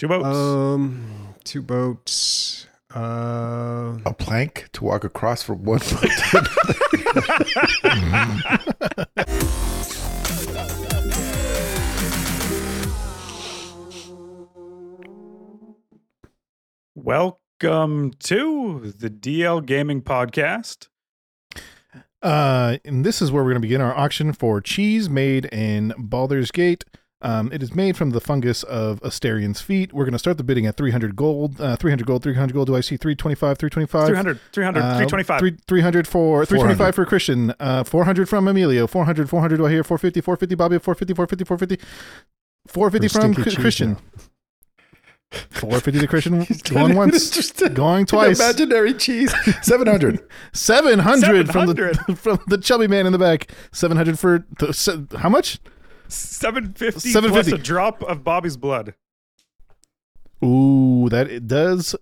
Two boats. Two boats. A plank to walk across from one boat to another. Welcome to the DL Gaming Podcast. And this is where we're going to begin our auction for cheese made in Baldur's Gate. It is made from the fungus of Asterian's feet. We're going to start the bidding at 300 gold. 300 gold, 300 gold. Do I see 325, 325? 325. 300 for 325 for Christian. 400 from Emilio. 400 do I hear? 450 Bobby. 450 from Christian. 450 to Christian. Going once. Going twice. Imaginary cheese. 700. 700 from the chubby man in the back. 700 for how much? 750 750 plus a drop of Bobby's blood. Ooh, that it does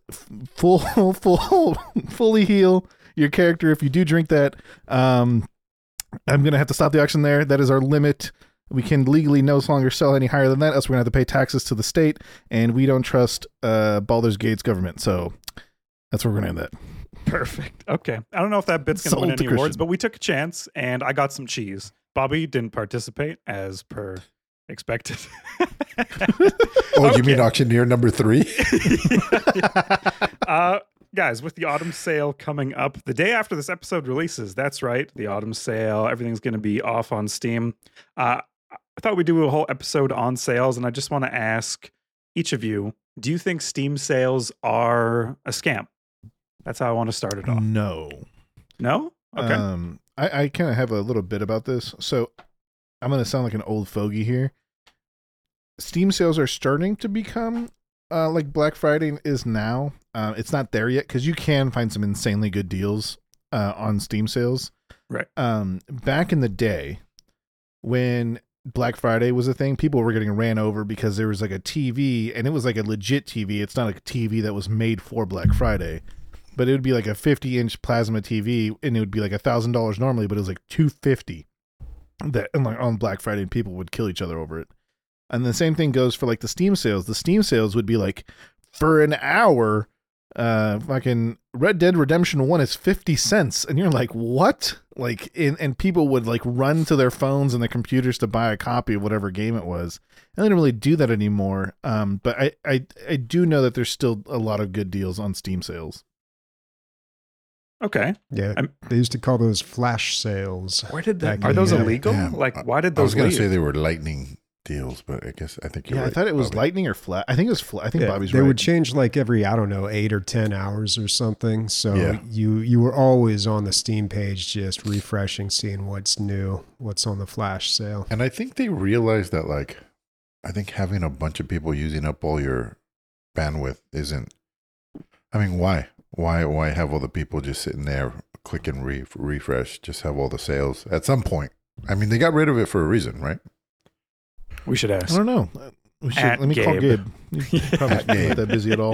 fully heal your character if you do drink that. I'm gonna have to stop the auction there. That is our limit. We can legally no longer sell any higher than that, else we're gonna have to pay taxes to the state, and we don't trust Baldur's Gate's government. So that's where we're gonna end that. Perfect. Okay. I don't know if that bit's gonna Sold win to any awards, Christian. but we took a chance, and I got some cheese. Bobby didn't participate as per expected. Oh, you mean auctioneer number 3? Guys, with the autumn sale coming up the day after this episode releases, that's right, the autumn sale, everything's going to be off on Steam. I thought we'd do a whole episode on sales, and I just want to ask each of you, do you think Steam sales are a scam? That's how I want to start it off. No. No? Okay. I kind of have a little bit about this. So I'm going to sound like an old fogey here. Steam sales are starting to become like Black Friday is now. It's not there yet because you can find some insanely good deals on Steam sales. Right. Back in the day when Black Friday was a thing, people were getting ran over because there was like a TV, and it was like a legit TV. It's not like a TV that was made for Black Friday. But it would be like a 50-inch plasma TV, and it would be like $1,000 normally, but it was like $250 that and like on Black Friday, and people would kill each other over it. And the same thing goes for like the Steam sales. The Steam sales would be like for an hour, fucking Red Dead Redemption 1 is 50 cents, and you're like, what? Like, and people would like run to their phones and their computers to buy a copy of whatever game it was. And they don't really do that anymore. But I do know that there's still a lot of good deals on Steam sales. Okay. Yeah, they used to call those flash sales. Where did that? Back Are in those the day. illegal? Yeah. Like, why did I those was going to leave? say they were lightning deals, but I think you're Yeah, right. I thought it was Bobby. lightning or flat. I think it was flat. I think Yeah, Bobby's they right. would change like every, I don't know, 8 or 10 hours or something. So Yeah. you were always on the Steam page just refreshing, seeing what's new, what's on the flash sale. And I think they realized that, like, I think having a bunch of people using up all your bandwidth isn't. I mean, why? Why have all the people just sitting there clicking refresh? Just have all the sales at some point. I mean, they got rid of it for a reason, right? We should I ask. don't know. We should, At let me call Gabe. Gabe. He's probably At Gabe. not that busy at all.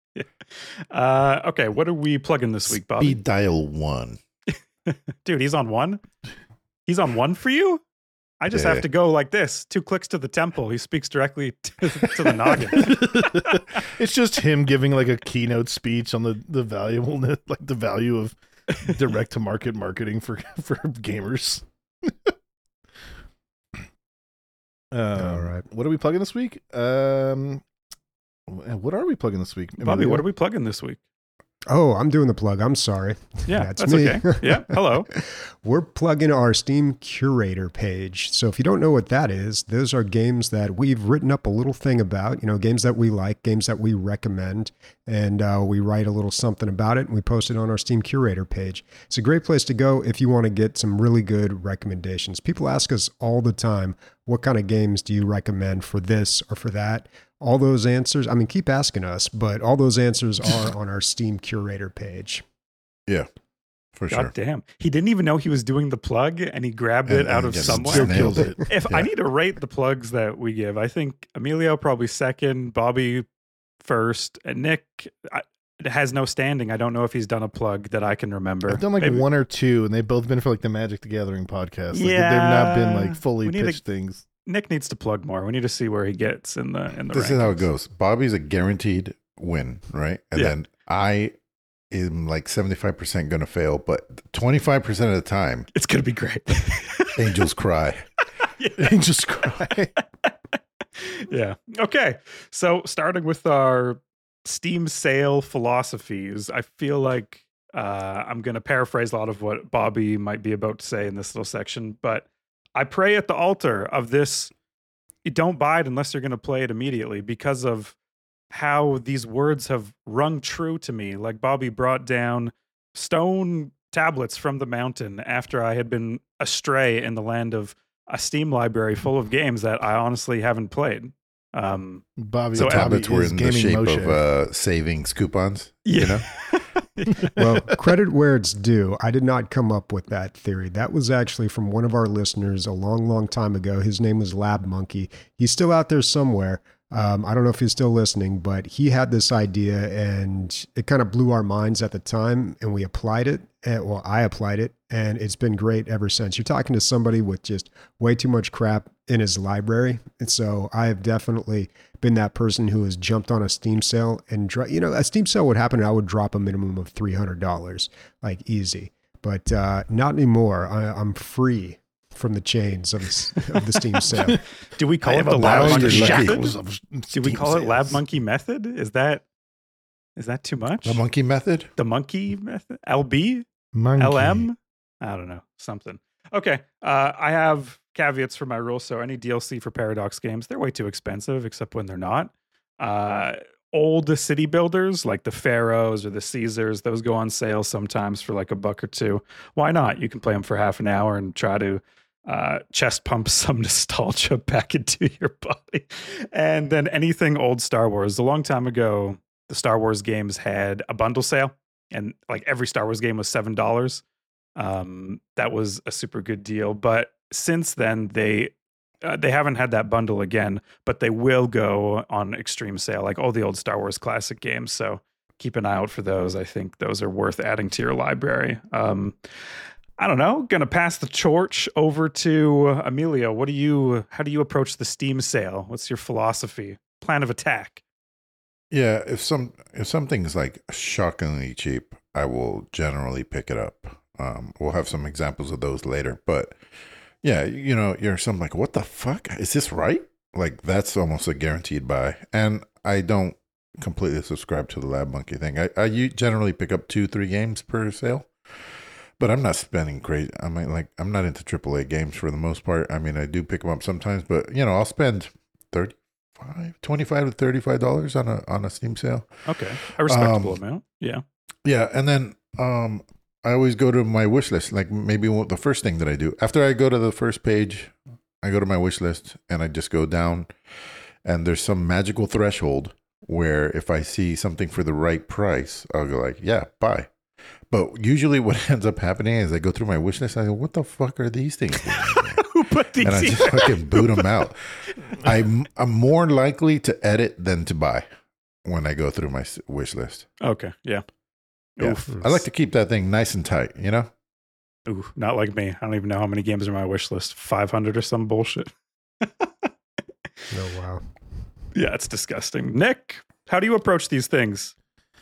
Okay, what are we plugging this week, Bobby? Speed dial 1. Dude, he's on 1? He's on 1 for you? I just have Yeah. to go like this. 2 clicks to the temple. He speaks directly to the noggin. It's just him giving like a keynote speech on the valuableness, like the value of direct to market marketing for gamers. All right. What are we plugging this week? What are we plugging this week? Bobby, what are we plugging this week? Oh, I'm doing the plug. I'm sorry. Yeah, That's that's me. okay. Yeah, hello. We're plugging our Steam Curator page. So if you don't know what that is, those are games that we've written up a little thing about, games that we like, games that we recommend, and we write a little something about it, and we post it on our Steam Curator page. It's a great place to go if you want to get some really good recommendations. People ask us all the time, what kind of games do you recommend for this or for that? All those answers, I mean, keep asking us, but all those answers are on our Steam Curator page. Yeah, for sure. God damn. He didn't even know he was doing the plug, and he grabbed it out of just somewhere. Still nailed kills it. If I Yeah. need to rate the plugs that we give, I think Emilio probably second, Bobby first, and Nick has no standing. I don't know if he's done a plug that I can remember. I've done like Maybe- 1 or 2, and they've both been for like the Magic the Gathering podcast. Like, Yeah, they've not been like fully we need pitched things. Nick needs to plug more. We need to see where he gets in the This is how it goes. Bobby's a guaranteed win, right? And Yeah. then I am like 75% going to fail, but 25% of the time, It's gonna be great. angels cry. Just cry. Yeah. Okay. So starting with our Steam sale philosophies, I feel like I'm going to paraphrase a lot of what Bobby might be about to say in this little section, but I pray at the altar of this. You don't buy it unless you're going to play it immediately because of how these words have rung true to me. Like Bobby brought down stone tablets from the mountain after I had been astray in the land of a Steam library full of games that I honestly haven't played. Bobby, So The tablets were is in the gaming shape motion. of savings coupons. Yeah. You know? Well, credit where it's due. I did not come up with that theory. That was actually from one of our listeners a long, long time ago. His name was Lab Monkey. He's still out there somewhere. I don't know if he's still listening, but he had this idea and it kind of blew our minds at the time and we applied it. Well, I applied it and it's been great ever since. You're talking to somebody with just way too much crap in his library. And so I have definitely been that person who has jumped on a Steam sale and, a Steam sale would happen and I would drop a minimum of $300, like easy. But not anymore. I'm free from the chains of the Steam sale. Do we call I it have the a Lab bound Monkey in lucky. method? shackles of Do we Steam call it Lab sales. Monkey method? Is that too much? The monkey method? The monkey method? LB? Monkey. LM? I don't know. Something. Okay. I have caveats for my rules. So any DLC for Paradox games, they're way too expensive, except when they're not. Old city builders like the Pharaohs or the Caesars, those go on sale sometimes for like $1 or $2. Why not? You can play them for half an hour and try to chest pump some nostalgia back into your body. And then anything old Star Wars. A long time ago, the Star Wars games had a bundle sale, and like every Star Wars game was $7. That was a super good deal. But since then, they haven't had that bundle again, but they will go on extreme sale, like all the old Star Wars classic games. So keep an eye out for those. I think those are worth adding to your library. I don't know. Gonna pass the torch over to Emilio. How do you approach the Steam sale? What's your philosophy, plan of attack? Yeah, if something's like shockingly cheap, I will generally pick it up. We'll have some examples of those later, but yeah, you're something like, what the fuck? Is this right? Like that's almost a guaranteed buy. And I don't completely subscribe to the Lab Monkey thing. I generally pick up 2-3 games per sale, but I'm not spending crazy. I'm not into AAA games for the most part. I mean, I do pick them up sometimes, but I'll spend $25 to $35 on a Steam sale. Okay, a respectable amount. Yeah. Yeah, and then I always go to my wish list. Like maybe the first thing that I do after I go to the first page, I go to my wish list and I just go down, and there's some magical threshold where if I see something for the right price, I'll go like, yeah, buy. But usually what ends up happening is I go through my wish list. I go, what the fuck are these things doing? Who put these And I here? just fucking boot them out. I'm more likely to edit than to buy when I go through my wish list. Okay, yeah. Yeah. Oof. I like to keep that thing nice and tight, Ooh, not like me. I don't even know how many games are on my wish list. 500 or some bullshit. Oh, wow. Yeah, it's disgusting. Nick, how do you approach these things?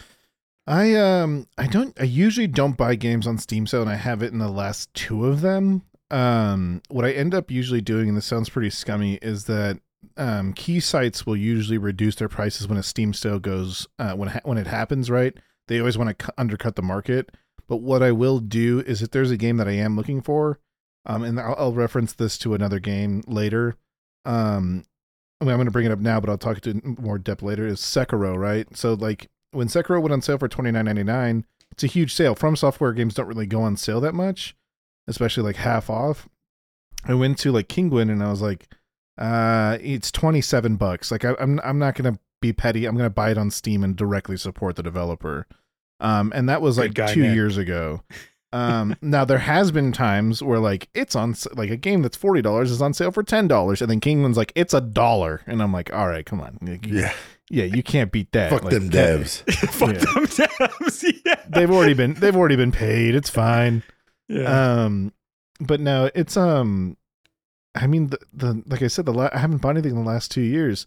I usually don't buy games on Steam sale, and I have it in the last 2 of them. What I end up usually doing, and this sounds pretty scummy, is that key sites will usually reduce their prices when a Steam sale goes when it happens, right? They always want to undercut the market. But what I will do is if there's a game that I am looking for, and I'll reference this to another game later. I'm going to bring it up now, but I'll talk to more depth later. Is Sekiro, right? So like when Sekiro went on sale for $29.99, it's a huge sale. From Software games don't really go on sale that much, especially like half off. I went to like Kinguin and I was like, it's $27. Like I'm not going to be petty. I'm going to buy it on Steam and directly support the developer. And that was like Good guy, 2 Nick. years ago. Now there has been times where like it's on like a game that's $40 is on sale for $10, and then Kingman's like it's $1, and I'm like, all right, come on, like, Yeah. you can't beat that. Fuck Like, them devs. Fuck Yeah. them devs. Yeah. They've already been paid. It's fine. Yeah. But no, it's I mean, the like I said, I haven't bought anything in the last 2 years.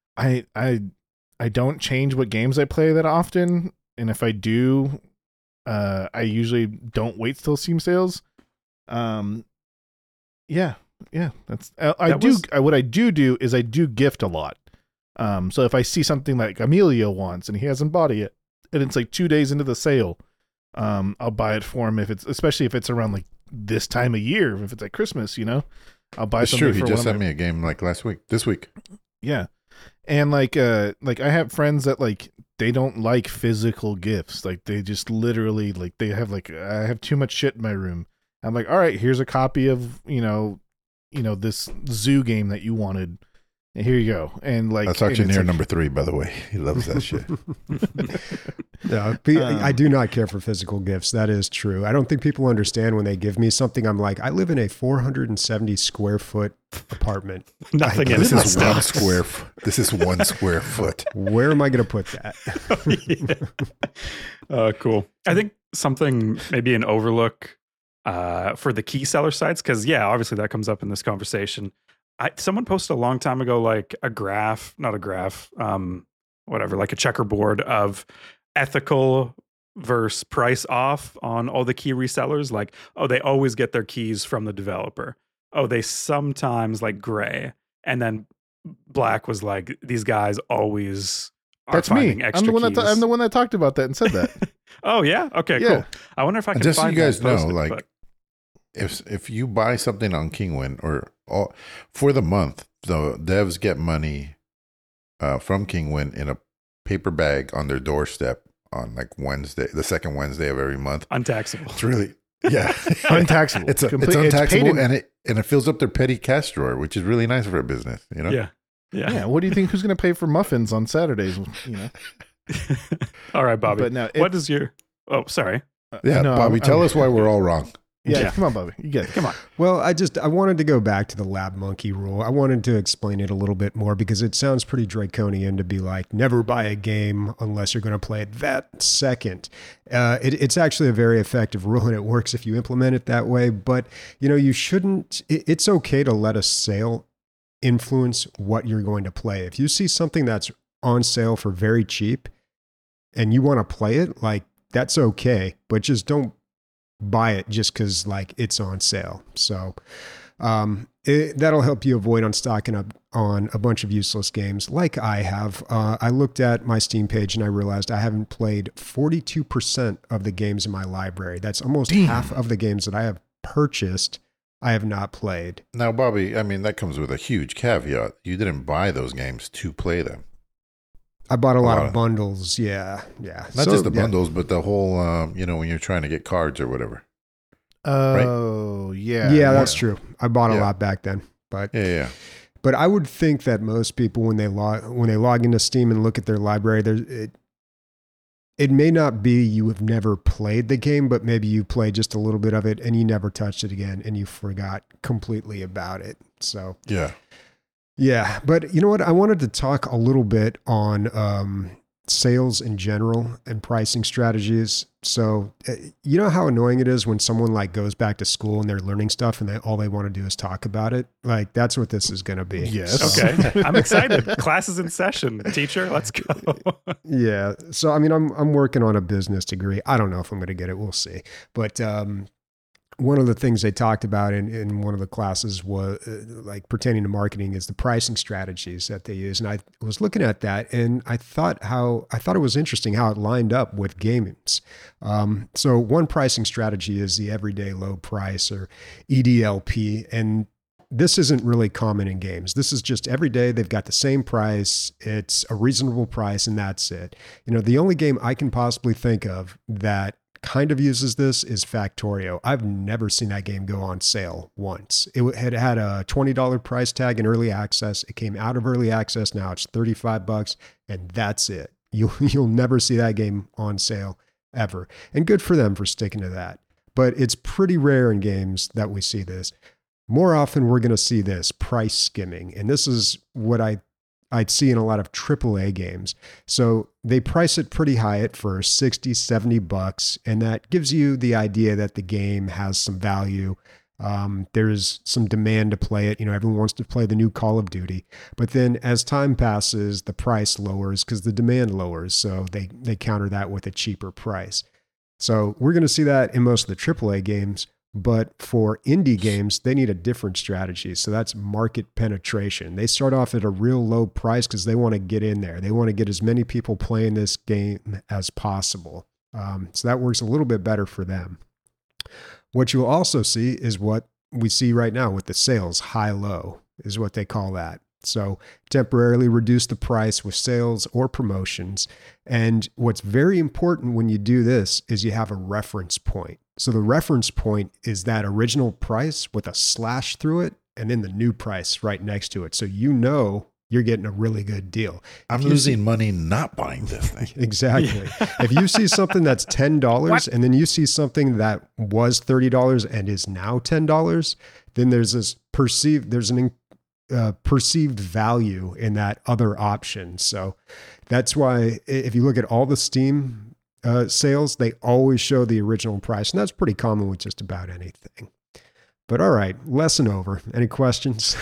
I don't change what games I play that often, and if I do, I usually don't wait till Steam sales. Yeah, that's what I do is I do gift a lot. So if I see something like Emilio wants and he hasn't bought it yet, and it's like 2 days into the sale, I'll buy it for him especially if it's around like this time of year, if it's like Christmas, I'll buy something. It's true. He just sent me a game like this week. Yeah. And like I have friends that like they don't like physical gifts. Like they just literally like they have like I have too much shit in my room. I'm like, all right, here's a copy of this zoo game that you wanted. And here you go. And like that's Auctioneer number 3, by the way. He loves that shit. Yeah, I do not care for physical gifts. That is true. I don't think people understand when they give me something. I'm like, I live in a 470 square foot apartment. Nothing in this it. is 1 square. This is 1 square foot. Where am I going to put that? Cool. I think something maybe an overlook for the key seller sites, because obviously that comes up in this conversation. Someone posted a long time ago, like like a checkerboard of ethical versus price off on all the key resellers. Like, oh, they always get their keys from the developer. Oh, they sometimes like gray. And then black was like, these guys always are that's finding me. extra keys. I'm the one that talked about that and said that. Oh, yeah? Okay, Yeah. cool. I wonder if I can just find so you guys that know, posted, like, if you buy something on Kingwin for the month, the devs get money from Kingwin in a paper bag on their doorstep on like Wednesday, the second Wednesday of every month. Untaxable. It's really untaxable. It's untaxable, and it fills up their petty cash drawer, which is really nice for a business. Yeah. What do you think? Who's going to pay for muffins on Saturdays? All right, Bobby. But no, what is your? Oh, sorry. Bobby, tell us why we're all wrong. Yeah, come on, Bobby. You get it. Come on. Well, I wanted to go back to the lab monkey rule. I wanted to explain it a little bit more because it sounds pretty draconian to be like, never buy a game unless you're going to play it that second. It's actually a very effective rule and it works if you implement it that way. But, you shouldn't, it's okay to let a sale influence what you're going to play. If you see something that's on sale for very cheap and you want to play it, like that's okay, but just don't buy it just because like it's on sale. So that'll help you avoid on stocking up on a bunch of useless games like I have. I looked at my Steam page and I realized I haven't played 42% of the games in my library. That's almost half of the games that I have purchased I have not played. Now, Bobby, I mean, that comes with a huge caveat. You didn't buy those games to play them. I bought a lot of bundles. Yeah. Not just the bundles, but the whole, when you're trying to get cards or whatever. Oh, right? Yeah. Yeah, that's true. I bought a lot back then. But yeah. But I would think that most people, when they log into Steam and look at their library, it may not be you have never played the game, but maybe you played just a little bit of it and you never touched it again and you forgot completely about it. So yeah, but you know what? I wanted to talk a little bit on sales in general and pricing strategies. So you know how annoying it is when someone like goes back to school and they're learning stuff and all they want to do is talk about it? Like that's what this is going to be. Yes. So. Okay. I'm excited. Class is in session. Teacher, let's go. Yeah. So, I mean, I'm working on a business degree. I don't know if I'm going to get it. We'll see. But one of the things they talked about in one of the classes was like pertaining to marketing is the pricing strategies that they use. And I was looking at that and I thought it was interesting how it lined up with games. So one pricing strategy is the everyday low price or EDLP. And this isn't really common in games. This is just every day they've got the same price. It's a reasonable price and that's it. The only game I can possibly think of that kind of uses this is Factorio. I've never seen that game go on sale once. It had a $20 price tag in early access. It came out of early access. Now it's $35 and that's it. You'll never see that game on sale ever. And good for them for sticking to that. But it's pretty rare in games that we see this. More often we're going to see this price skimming. And this is what I'd see in a lot of AAA games. So they price it pretty high at first, $60, $70, and that gives you the idea that the game has some value. There's some demand to play it. Everyone wants to play the new Call of Duty. But then as time passes, the price lowers because the demand lowers. So they counter that with a cheaper price. So we're going to see that in most of the AAA games. But for indie games, they need a different strategy. So that's market penetration. They start off at a real low price because they want to get in there. They want to get as many people playing this game as possible. So that works a little bit better for them. What you'll also see is what we see right now with the sales, high-low is what they call that. So temporarily reduce the price with sales or promotions. And what's very important when you do this is you have a reference point. So the reference point is that original price with a slash through it and then the new price right next to it. So you're getting a really good deal. I'm losing money not buying this thing. Exactly. If you see something that's $10 and then you see something that was $30 and is now $10, then there's an perceived value in that other option. So that's why if you look at all the Steam sales, they always show the original price. And that's pretty common with just about anything. But all right, lesson over. Any questions?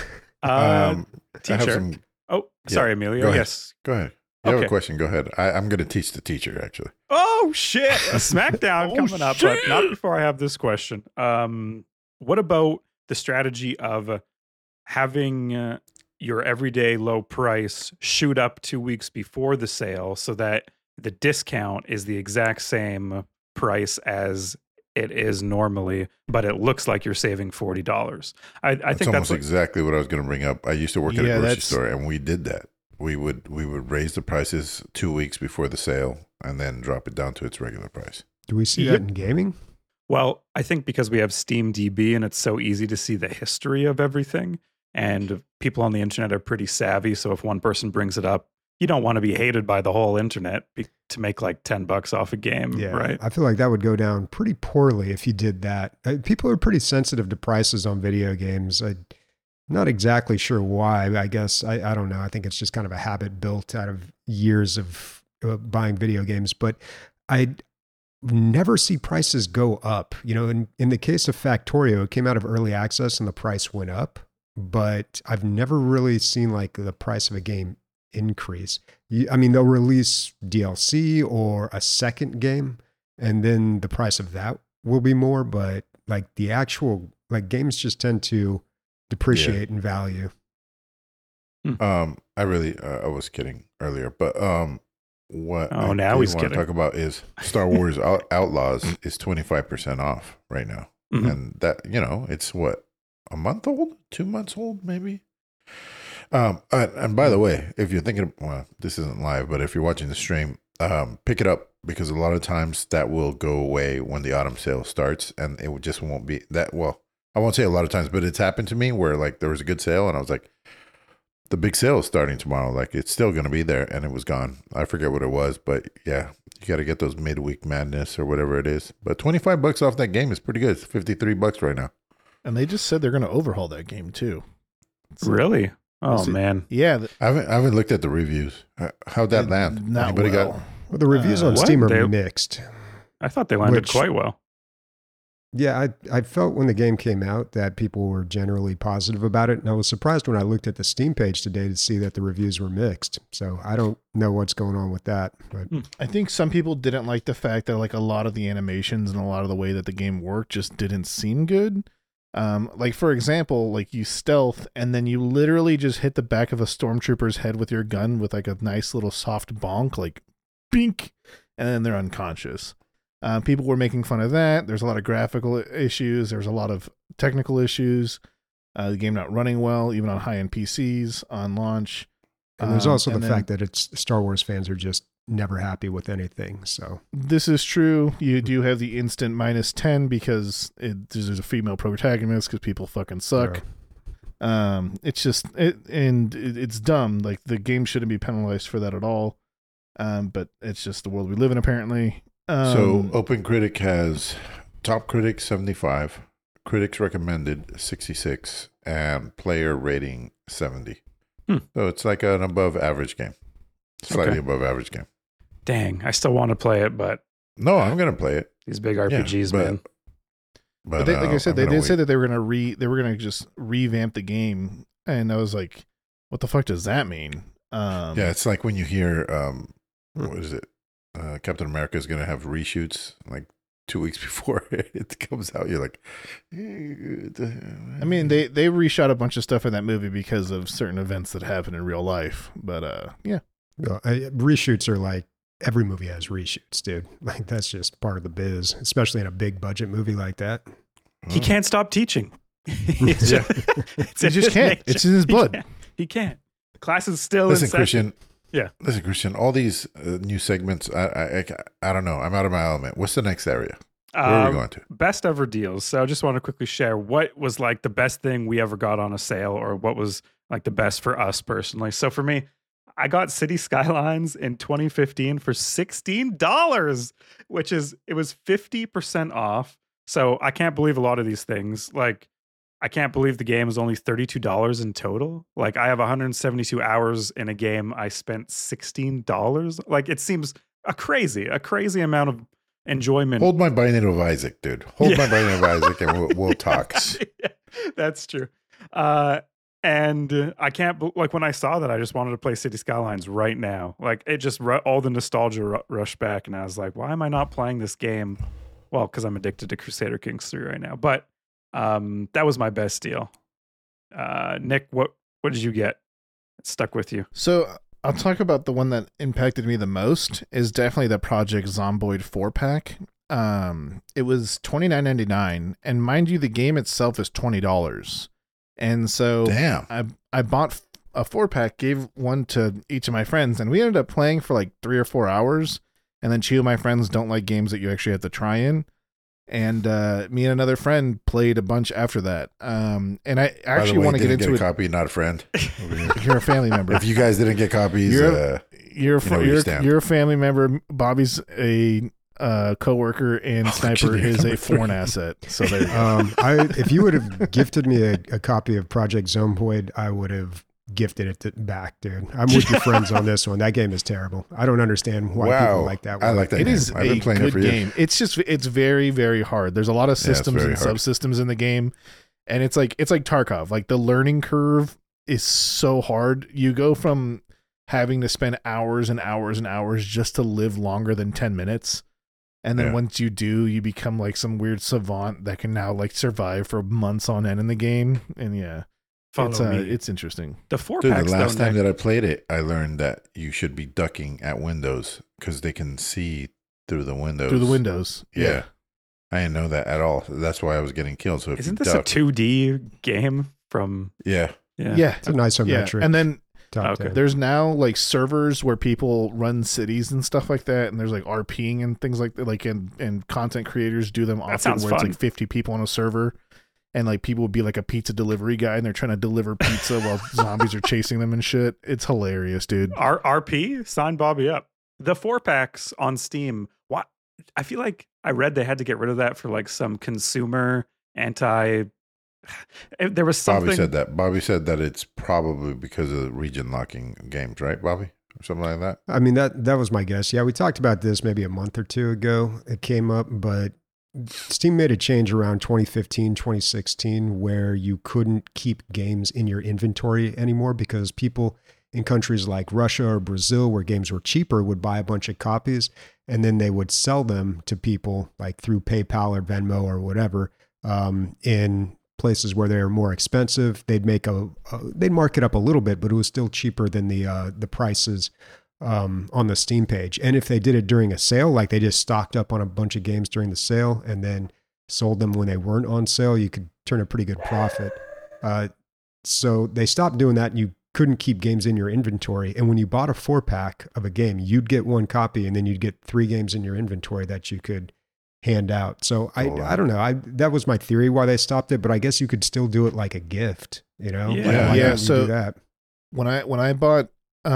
Teacher. Sorry, Emilio. Yes. Go ahead. You have a question? Go ahead. I'm going to teach the teacher, actually. Oh, shit. A SmackDown coming up, but not before I have this question. What about the strategy of having your everyday low price shoot up 2 weeks before the sale so that the discount is the exact same price as it is normally, but it looks like you're saving $40. I think that's exactly what I was going to bring up. I used to work at a grocery store, and we did that. We would raise the prices 2 weeks before the sale and then drop it down to its regular price. Do we see that in gaming? Well, I think because we have Steam DB and it's so easy to see the history of everything, and people on the internet are pretty savvy. So if one person brings it up, you don't want to be hated by the whole internet to make like $10 off a game, right? I feel like that would go down pretty poorly if you did that. People are pretty sensitive to prices on video games. I'm not exactly sure why. I guess, I don't know. I think it's just kind of a habit built out of years of buying video games. But I never see prices go up. In the case of Factorio, it came out of early access and the price went up. But I've never really seen like the price of a game increase. They'll release DLC or a second game and then the price of that will be more, but like the actual games just tend to depreciate in value. I was kidding earlier, but what now he's want to talk about is Star Wars Outlaws is 25% off right now. Mm-hmm. And that, it's what, a month old, 2 months old, maybe. And by the way, if you're thinking, well, this isn't live, but if you're watching the stream, pick it up because a lot of times that will go away when the autumn sale starts, and it just won't be that. Well, I won't say a lot of times, but it's happened to me where like there was a good sale, and I was like, the big sale is starting tomorrow. Like it's still going to be there, and it was gone. I forget what it was, but yeah, you got to get those midweek madness or whatever it is. But $25 off that game is pretty good. It's $53 right now. And they just said they're going to overhaul that game too. Really? Oh, man. Yeah. I haven't looked at the reviews. How'd that land? Anybody got? Well, the reviews on Steam are mixed. I thought they landed quite well. Yeah, I felt when the game came out that people were generally positive about it. And I was surprised when I looked at the Steam page today to see that the reviews were mixed. So I don't know what's going on with that. But I think some people didn't like the fact that like a lot of the animations and a lot of the way that the game worked just didn't seem good. Like for example, like you stealth and then you literally just hit the back of a stormtrooper's head with your gun with like a nice little soft bonk, like bink, and then they're unconscious. People were making fun of that. There's a lot of graphical issues. There's a lot of technical issues. The game not running well, even on high-end PCs on launch. And there's also the fact that it's Star Wars fans are just never happy with anything. So this is true. You do have the instant -10 because there's a female protagonist because people fucking suck. Sure. It's just it's dumb. Like the game shouldn't be penalized for that at all. But it's just the world we live in apparently. So OpenCritic has top critics 75, critics recommended 66, and player rating 70. So it's like an above average game, slightly above average game. Dang, I still want to play it, but no, I'm gonna play it. These big RPGs, man. But they, like I said, I'm they gonna did say wait. that they were gonna just revamp the game, and I was like, what the fuck does that mean? Yeah, it's like when you hear what is it? Captain America is gonna have reshoots like 2 weeks before it comes out. You're like, I mean, they reshot a bunch of stuff in that movie because of certain events that happen in real life. But yeah, No, reshoots are like every movie has reshoots, dude. Like that's just part of the biz, especially in a big budget movie like that. He can't stop teaching. It's Yeah. it's he in just his can't. nature. It's in his He blood. can't. He can't. Class is still Listen, in session. Christian. Yeah. Listen, Christian. All these new segments, I don't know. I'm out of my element. What's the next area? Where are we going to? Best ever deals. So I just want to quickly share what was like the best thing we ever got on a sale, or what was like the best for us personally. So for me, I got City Skylines in 2015 for $16, which is, it was 50% off. So I can't believe a lot of these things. Like, I can't believe the game is only $32 in total. Like, I have 172 hours in a game. I spent $16. Like, it seems a crazy amount of enjoyment. Hold my Binding of Isaac, dude. Hold my Binding of Isaac, and we'll talk. Yeah, that's true. And I can't, like, when I saw that, I just wanted to play City Skylines right now. Like, it just, all the nostalgia rushed back, and I was like, why am I not playing this game? Well, because I'm addicted to Crusader Kings 3 right now. But that was my best deal. Nick, what did you get? It stuck with you. So I'll talk about the one that impacted me the most is definitely the Project Zomboid 4-pack. It was $29.99, and mind you, the game itself is $20. And so Damn. I bought a 4-pack, gave one to each of my friends, and we ended up playing for like 3 or 4 hours. And then 2 of my friends don't like games that you actually have to try in. And me and another friend played a bunch after that. And I actually want to get into a it. copy, not a friend. You're a family member. If you guys didn't get copies, You're know where you stand. you're a family member. Bobby's a coworker, and Sniper give me is a number 3. foreign asset. So there you go. If you would have gifted me a copy of Project Zomboid, I would have gifted it back, dude. I'm with your friends on this one. That game is terrible. I don't understand why people like that one. I like that It game. is I've been a playing it good for years. game. It's very, very hard. There's a lot of systems very and hard. subsystems in the game, and it's like Tarkov. Like, the learning curve is so hard. You go from having to spend hours and hours and hours just to live longer than 10 minutes. And then Yeah. once you do, you become like some weird savant that can now like survive for months on end in the game. And yeah, Follow me. it's interesting. The 4 Dude, packs, the last though, time Nick, that I played it, I learned that you should be ducking at windows because they can see through the windows. Through the windows. Yeah. I didn't know that at all. That's why I was getting killed. So if isn't you this duck, a 2D game from? yeah, Yeah. It's an isometric. And then top Okay. down. there's now like servers where people run cities and stuff like that, and there's like RPing and things like that, like and content creators do them often sounds where it's fun. like 50 people on a server, and like people would be like a pizza delivery guy and they're trying to deliver pizza while zombies are chasing them and shit. It's hilarious, dude. RP, sign Bobby up. The 4 packs on Steam. What? I feel like I read they had to get rid of that for like some consumer anti. There was something. Bobby said that it's probably because of region locking games, right, Bobby? Or something like that. I mean, that was my guess. Yeah, we talked about this maybe a month or two ago. It came up, but Steam made a change around 2015, 2016, where you couldn't keep games in your inventory anymore because people in countries like Russia or Brazil, where games were cheaper, would buy a bunch of copies and then they would sell them to people like through PayPal or Venmo or whatever in places where they're more expensive. They'd make they'd mark it up a little bit, but it was still cheaper than the prices on the Steam page. And if they did it during a sale, like they just stocked up on a bunch of games during the sale and then sold them when they weren't on sale, you could turn a pretty good profit. So they stopped doing that, and you couldn't keep games in your inventory. And when you bought a 4-pack of a game, you'd get 1 copy, and then you'd get 3 games in your inventory that you could hand out. So I don't know. That was my theory why they stopped it, but I guess you could still do it like a gift, you know? Yeah. Why Yeah, not so- do that? When I bought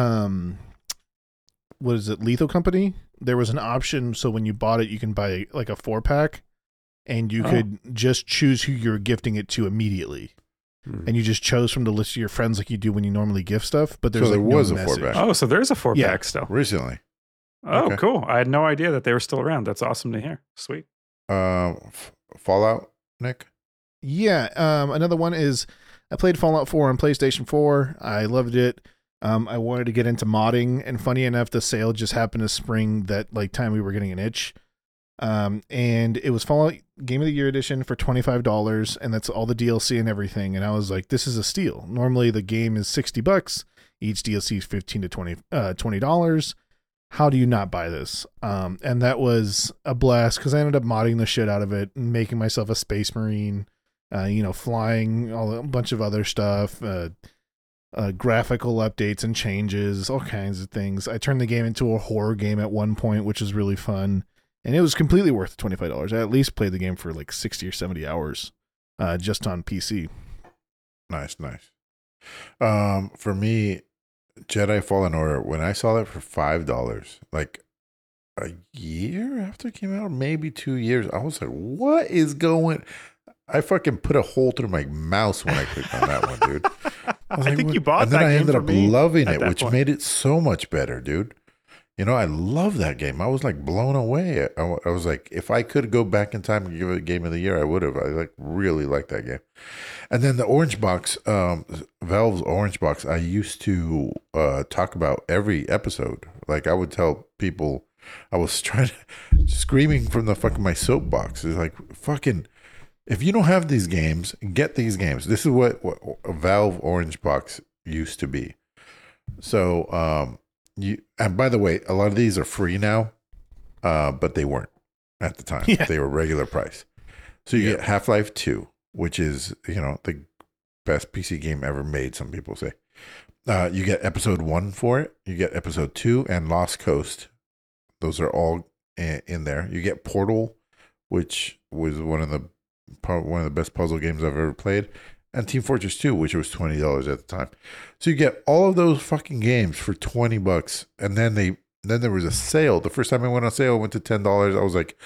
what is it, Lethal Company, there was an option so when you bought it you can buy like a 4-pack and you could just choose who you're gifting it to immediately. And you just chose from the list of your friends like you do when you normally gift stuff, but there's So there like was no a message. 4-pack. Oh, so there's a 4-pack Yeah. still. Recently, Oh, Okay. cool. I had no idea that they were still around. That's awesome to hear. Sweet. Fallout. Nick? Yeah. Another one is I played Fallout 4 on PlayStation 4. I loved it. I wanted to get into modding, and funny enough, the sale just happened to spring that like time we were getting an itch. And it was Fallout Game of the Year edition for $25, and that's all the DLC and everything. And I was like, this is a steal. Normally the game is $60. Each DLC is $15 to $20. How do you not buy this? And that was a blast because I ended up modding the shit out of it and making myself a Space Marine, flying, a bunch of other stuff, graphical updates and changes, all kinds of things. I turned the game into a horror game at one point, which was really fun. And it was completely worth the $25. I at least played the game for like 60 or 70 hours just on PC. Nice. For me, Jedi Fallen Order, when I saw that for $5, like a year after it came out, maybe 2 years, I was like, what is going? I fucking put a hole through my mouse when I clicked on that one, dude. I think you bought and that then I game ended for up me loving at it, that which point. made it so much better, dude. I love that game. I was like blown away. I was like, if I could go back in time and give it a Game of the Year, I would have. I really like that game. And then the Orange Box, Valve's Orange Box, I used to talk about every episode. Like I would tell people, I was screaming from the fucking my soapbox. It's like, fucking, if you don't have these games, get these games. This is what a Valve Orange Box used to be. So, and by the way, a lot of these are free now, but they weren't at the time. Yeah. They were regular price. So you get Half-Life 2, which is, the best PC game ever made, some people say. You get episode 1 for it. You get episode 2 and Lost Coast. Those are all in there. You get Portal, which was one of the best puzzle games I've ever played. And Team Fortress 2, which was $20 at the time. So you get all of those fucking games for $20. And then there was a sale. The first time I went on sale, I went to $10. I was like,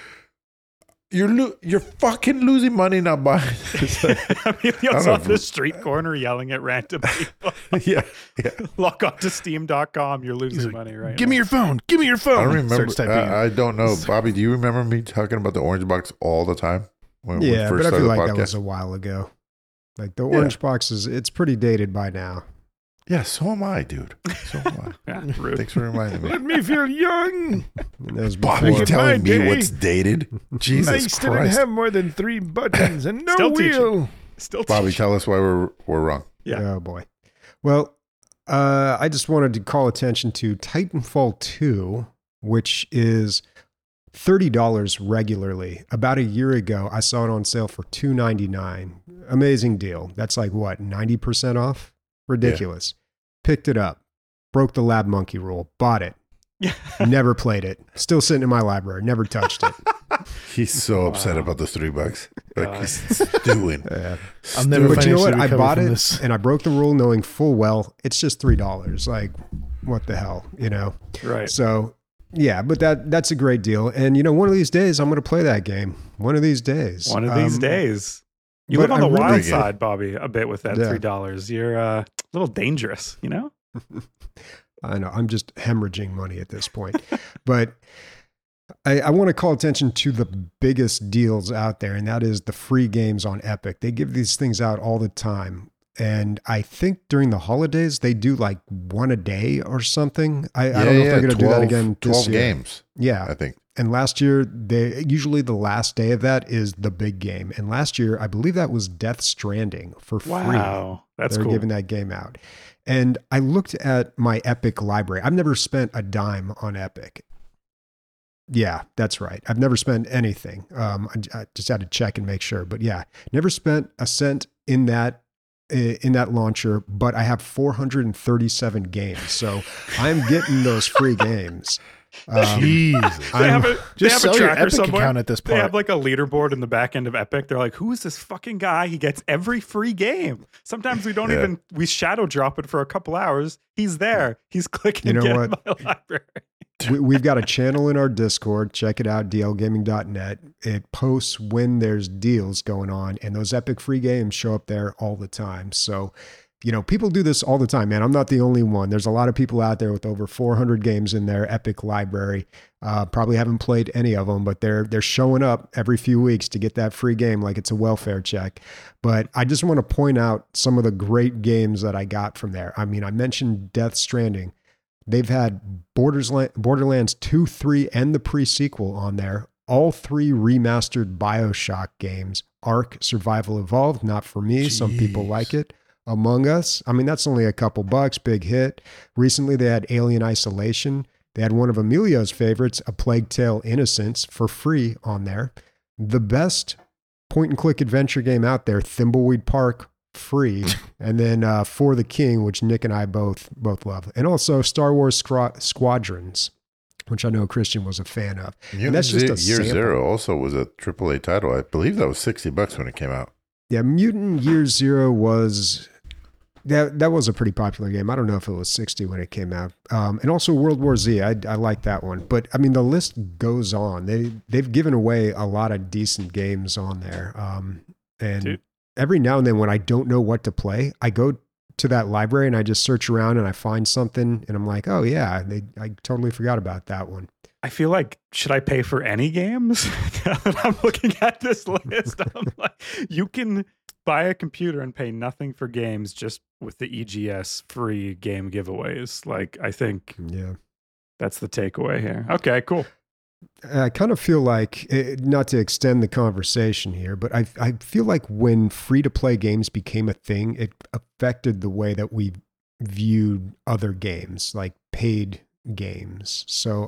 you're fucking losing money not buying this. Emilio's on the street corner yelling at random people. yeah. Log on to steam.com. You're losing money right Give me your phone. Give me your phone. I don't remember. Starts typing. I don't know. Bobby, do you remember me talking about the Orange Box all the time? When we Yeah, first but I feel started like the that podcast? was a while ago. Like the Orange Box it's pretty dated by now. Yeah, so am I, dude. So am I. Yeah, rude. Thanks for reminding me. Let me feel young. And that was Bobby before. in telling my me day, what's dated. Jesus Nice didn't Christ. have more than 3 buttons and no Still teaching. wheel. Still Bobby, teaching. tell us why we're wrong. Yeah. Oh boy. Well, I just wanted to call attention to Titanfall 2, which is $30 regularly. About a year ago, I saw it on sale for $2.99. Amazing deal. That's like what, 90% off? Ridiculous. Picked it up. Broke the Lab Monkey rule. Bought it. Yeah. Never played it. Still sitting in my library. Never touched it. He's so upset about those $3. Like he's stewing. I'll never But you know what? financially I recover bought from it this. and I broke the rule knowing full well it's just $3. Like, what the hell, Right. So, yeah, but that's a great deal. And, one of these days I'm going to play that game. One of these days. One of these days. You but live on the I really- wild side, Bobby, a bit with that Yeah. $3. You're a little dangerous, I know. I'm just hemorrhaging money at this point. But I want to call attention to the biggest deals out there, and that is the free games on Epic. They give these things out all the time. And I think during the holidays, they do like one a day or something. I don't know if they're going to do that again this 12 year. games, Yeah. I think. And last year, usually the last day of that is the big game. And last year, I believe that was Death Stranding for free. Wow. That's They're cool. giving that game out. And I looked at my Epic library. I've never spent a dime on Epic. Yeah, that's right. I've never spent anything. I just had to check and make sure. But yeah, never spent a cent in that launcher, but I have 437 games. So I'm getting those free games. Jesus. They have a Just sell your tracker Epic somewhere. account at this They point. have like a leaderboard in the back end of Epic. They're like, who is this fucking guy? He gets every free game. Sometimes we don't even, we shadow drop it for a couple hours. He's there. He's clicking You know get what? my library. We've got a channel in our Discord. Check it out, dlgaming.net. It posts when there's deals going on, and those Epic free games show up there all the time. So people do this all the time, man. I'm not the only one. There's a lot of people out there with over 400 games in their Epic library. Probably haven't played any of them, but they're showing up every few weeks to get that free game like it's a welfare check. But I just want to point out some of the great games that I got from there. I mean, I mentioned Death Stranding. They've had Borderlands 2, 3, and the pre-sequel on there. All 3 remastered BioShock games. Ark Survival Evolved, not for me. Jeez. Some people like it. Among Us, I mean, that's only a couple bucks, big hit. Recently, they had Alien Isolation. They had one of Emilio's favorites, A Plague Tale Innocence, for free on there. The best point-and-click adventure game out there, Thimbleweed Park, free. And then For the King, which Nick and I both love. And also Star Wars Squadrons, which I know Christian was a fan of. And that's just a Year sample. Zero also was a AAA title. I believe that was $60 when it came out. Yeah, Mutant Year Zero was... That was a pretty popular game. I don't know if it was 60 when it came out. And also World War Z. I like that one. But I mean, the list goes on. They've given away a lot of decent games on there. And Dude. every now and then when I don't know what to play, I go to that library and I just search around and I find something and I'm like, oh yeah, I totally forgot about that one. I feel like, should I pay for any games? Now that I'm looking at this list, I'm like, you can buy a computer and pay nothing for games just with the EGS free game giveaways. Like, I think Yeah. that's the takeaway here. Okay, cool. I kind of feel like, not to extend the conversation here, but I feel like when free-to-play games became a thing, it affected the way that we viewed other games, like paid games. So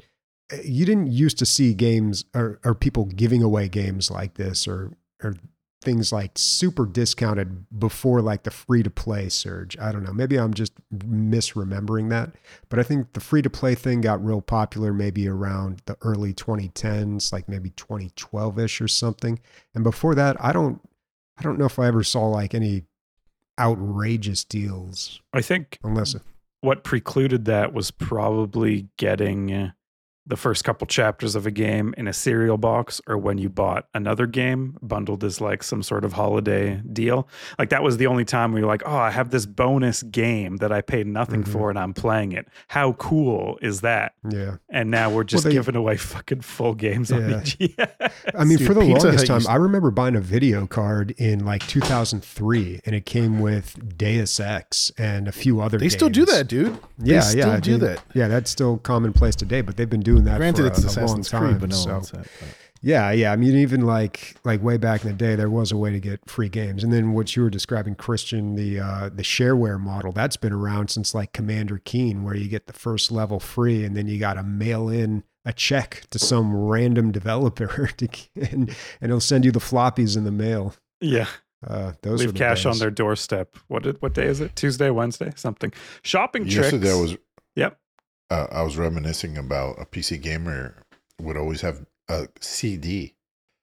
you didn't used to see games or people giving away games like this or things like super discounted before like the free-to-play surge. I don't know. Maybe I'm just misremembering that. But I think the free-to-play thing got real popular maybe around the early 2010s, like maybe 2012-ish or something. And before that, I don't know if I ever saw like any outrageous deals. I think Unless what precluded that was probably getting the first couple chapters of a game in a cereal box, or when you bought another game bundled as like some sort of holiday deal. Like that was the only time where you're like, oh, I have this bonus game that I paid nothing for and I'm playing it. How cool is that? yeah. And now we're just giving away fucking full games on Yeah. EGS. I mean, Dude, for the Pizza longest Hut time, used- I remember buying a video card in like 2003, and it came with Deus Ex and a few other They games. still do that, dude. Yeah, They still I do mean, that. Yeah, that's still commonplace today, but they've been doing that Granted, for it's a long Assassin's time. Creed, but no so. one's that. Yeah. I mean, even like way back in the day, there was a way to get free games. And then what you were describing, Christian, the shareware model, that's been around since like Commander Keen, where you get the first level free, and then you got to mail in a check to some random developer, and it'll send you the floppies in the mail. Yeah. Those Leave are the cash on days. their doorstep. What day is it? Tuesday, Wednesday, something. Shopping tricks. Yesterday I was Yep. I was reminiscing about a PC gamer would always have a CD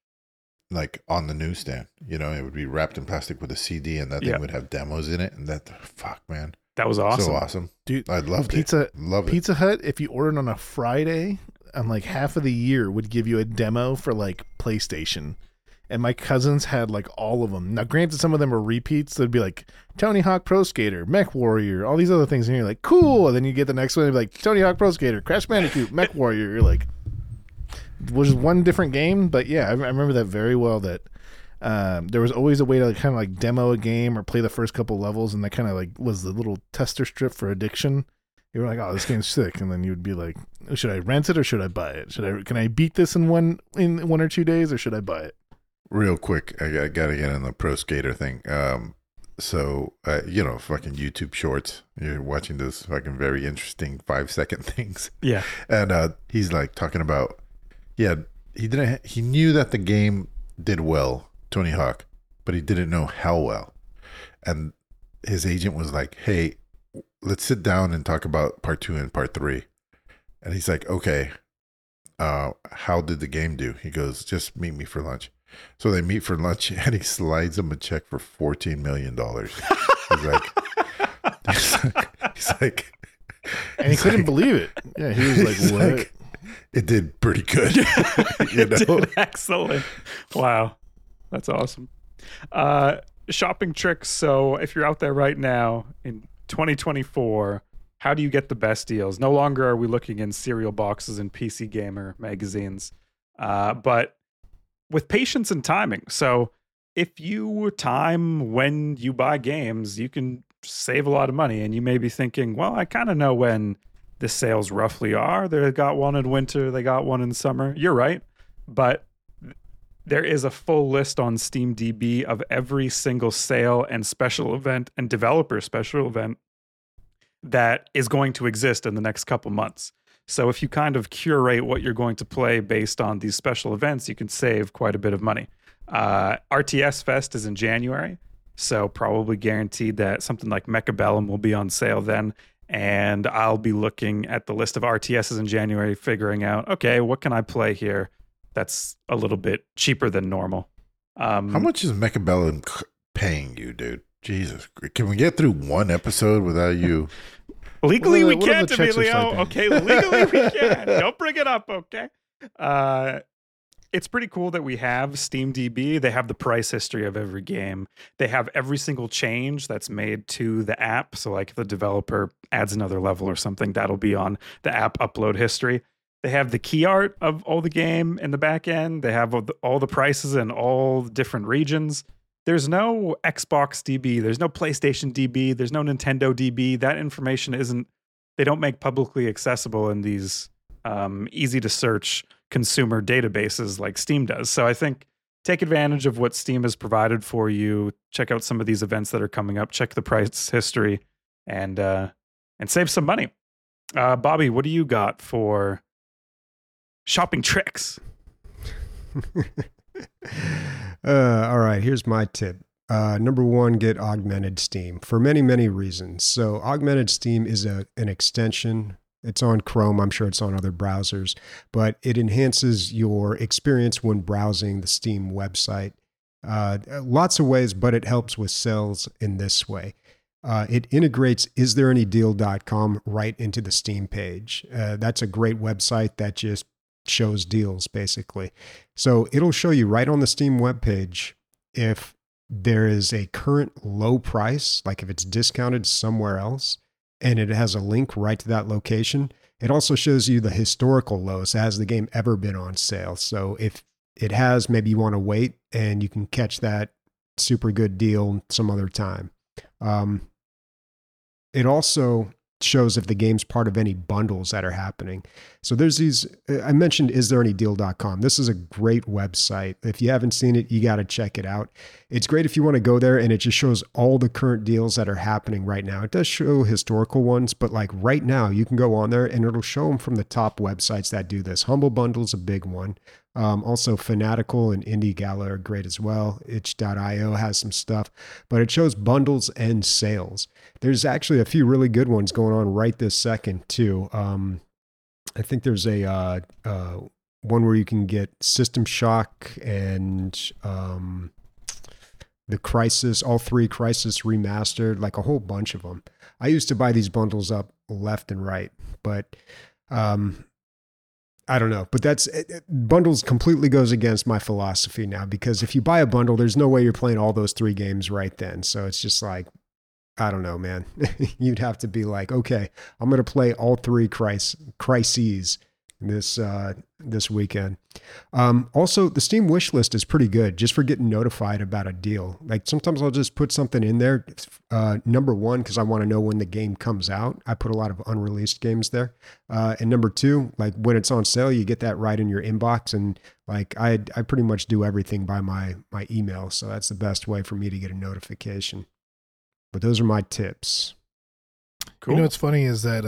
like on the newsstand. You know, it would be wrapped in plastic with a CD, and that thing Yeah. would have demos in it. And fuck, man, That was awesome. so awesome, Dude, I loved Pizza it. Love it. Pizza Hut, if you ordered on a Friday, on like half of the year, would give you a demo for like PlayStation. And my cousins had like all of them. Now, granted, some of them are repeats. They'd be like Tony Hawk Pro Skater, Mech Warrior, all these other things. And you're like, cool. And then you get the next one, and be like Tony Hawk Pro Skater, Crash Bandicoot, Mech Warrior. You're like, was one different game. But yeah, I remember that very well. That there was always a way to kind of like demo a game or play the first couple levels. And that kind of like was the little tester strip for addiction. You were like, oh, this game's sick. And then you'd be like, should I rent it or should I buy it? Can I beat this in one or 2 days, or should I buy it? Real quick, I gotta get on the pro skater thing. So fucking YouTube shorts. You're watching those fucking very interesting 5-second things, Yeah. and he's like talking about, he knew that the game did well, Tony Hawk, but he didn't know how well, and his agent was like, hey, let's sit down and talk about part 2 and part 3, and he's like, okay, how did the game do? He goes, just meet me for lunch. So they meet for lunch, and he slides him a check for $14 million. He's like, And he couldn't believe it. Yeah, he was like, he's what? like, it did pretty good. You know? Did excellent. Wow. That's awesome. shopping tricks. So if you're out there right now in 2024, how do you get the best deals? No longer are we looking in cereal boxes and PC Gamer magazines, but with patience and timing. So if you time when you buy games, you can save a lot of money. And you may be thinking, well, I kind of know when the sales roughly are. They got one in winter, they got one in summer. You're right. But there is a full list on SteamDB of every single sale and special event and developer special event that is going to exist in the next couple months. So if you kind of curate what you're going to play based on these special events, you can save quite a bit of money. RTS Fest is in January, so probably guaranteed that something like Mechabellum will be on sale then. And I'll be looking at the list of RTSs in January, figuring out, okay, what can I play here that's a little bit cheaper than normal? How much is Mechabellum paying you, dude? Jesus, can we get through one episode without you? Legally, we what are can't, the checks Emilio. like? Okay, legally, we can. Don't bring it up, okay? It's pretty cool that we have SteamDB. They have the price history of every game. They have every single change that's made to the app. So, like, if the developer adds another level or something, that'll be on the app upload history. They have the key art of all the game in the back end. They have all the prices in all the different regions. There's no Xbox DB. There's no PlayStation DB. There's no Nintendo DB. That information they don't make publicly accessible in these easy to search consumer databases like Steam does. So I think take advantage of what Steam has provided for you. Check out some of these events that are coming up. Check the price history and save some money. Bobby, what do you got for shopping tricks? All right, here's my tip. Number one, get Augmented Steam for many, many reasons. So Augmented Steam is an extension. It's on Chrome. I'm sure it's on other browsers, but it enhances your experience when browsing the Steam website. Lots of ways, but it helps with sales in this way. It integrates isthereanydeal.com right into the Steam page. That's a great website that just shows deals, basically. So it'll show you right on the Steam webpage if there is a current low price, like if it's discounted somewhere else, and it has a link right to that location. It also shows you the historical lows. Has the game ever been on sale? So if it has, maybe you want to wait and you can catch that super good deal some other time. It also shows if the game's part of any bundles that are happening. So there's these, I mentioned isthereanydeal.com. This is a great website. If you haven't seen it, you got to check it out. It's great if you want to go there, and it just shows all the current deals that are happening right now. It does show historical ones, but like right now you can go on there and it'll show them from the top websites that do this. Humble Bundle's a big one. Also Fanatical and Indie Gala are great as well. Itch.io has some stuff, but it shows bundles and sales. There's actually a few really good ones going on right this second too. I think there's a one where you can get System Shock and the Crisis, all three Crisis remastered, like a whole bunch of them. I used to buy these bundles up left and right, but I don't know, but bundles completely goes against my philosophy now, because if you buy a bundle, there's no way you're playing all those three games right then. So it's just like, I don't know, man. You'd have to be like, okay, I'm going to play all three crises this weekend. Also, the Steam wish list is pretty good just for getting notified about a deal. Like sometimes I'll just put something in there. Number one, because I want to know when the game comes out. I put a lot of unreleased games there. And number two, like when it's on sale, you get that right in your inbox. And like I pretty much do everything by my email. So that's the best way for me to get a notification. But those are my tips. Cool. You know what's funny is that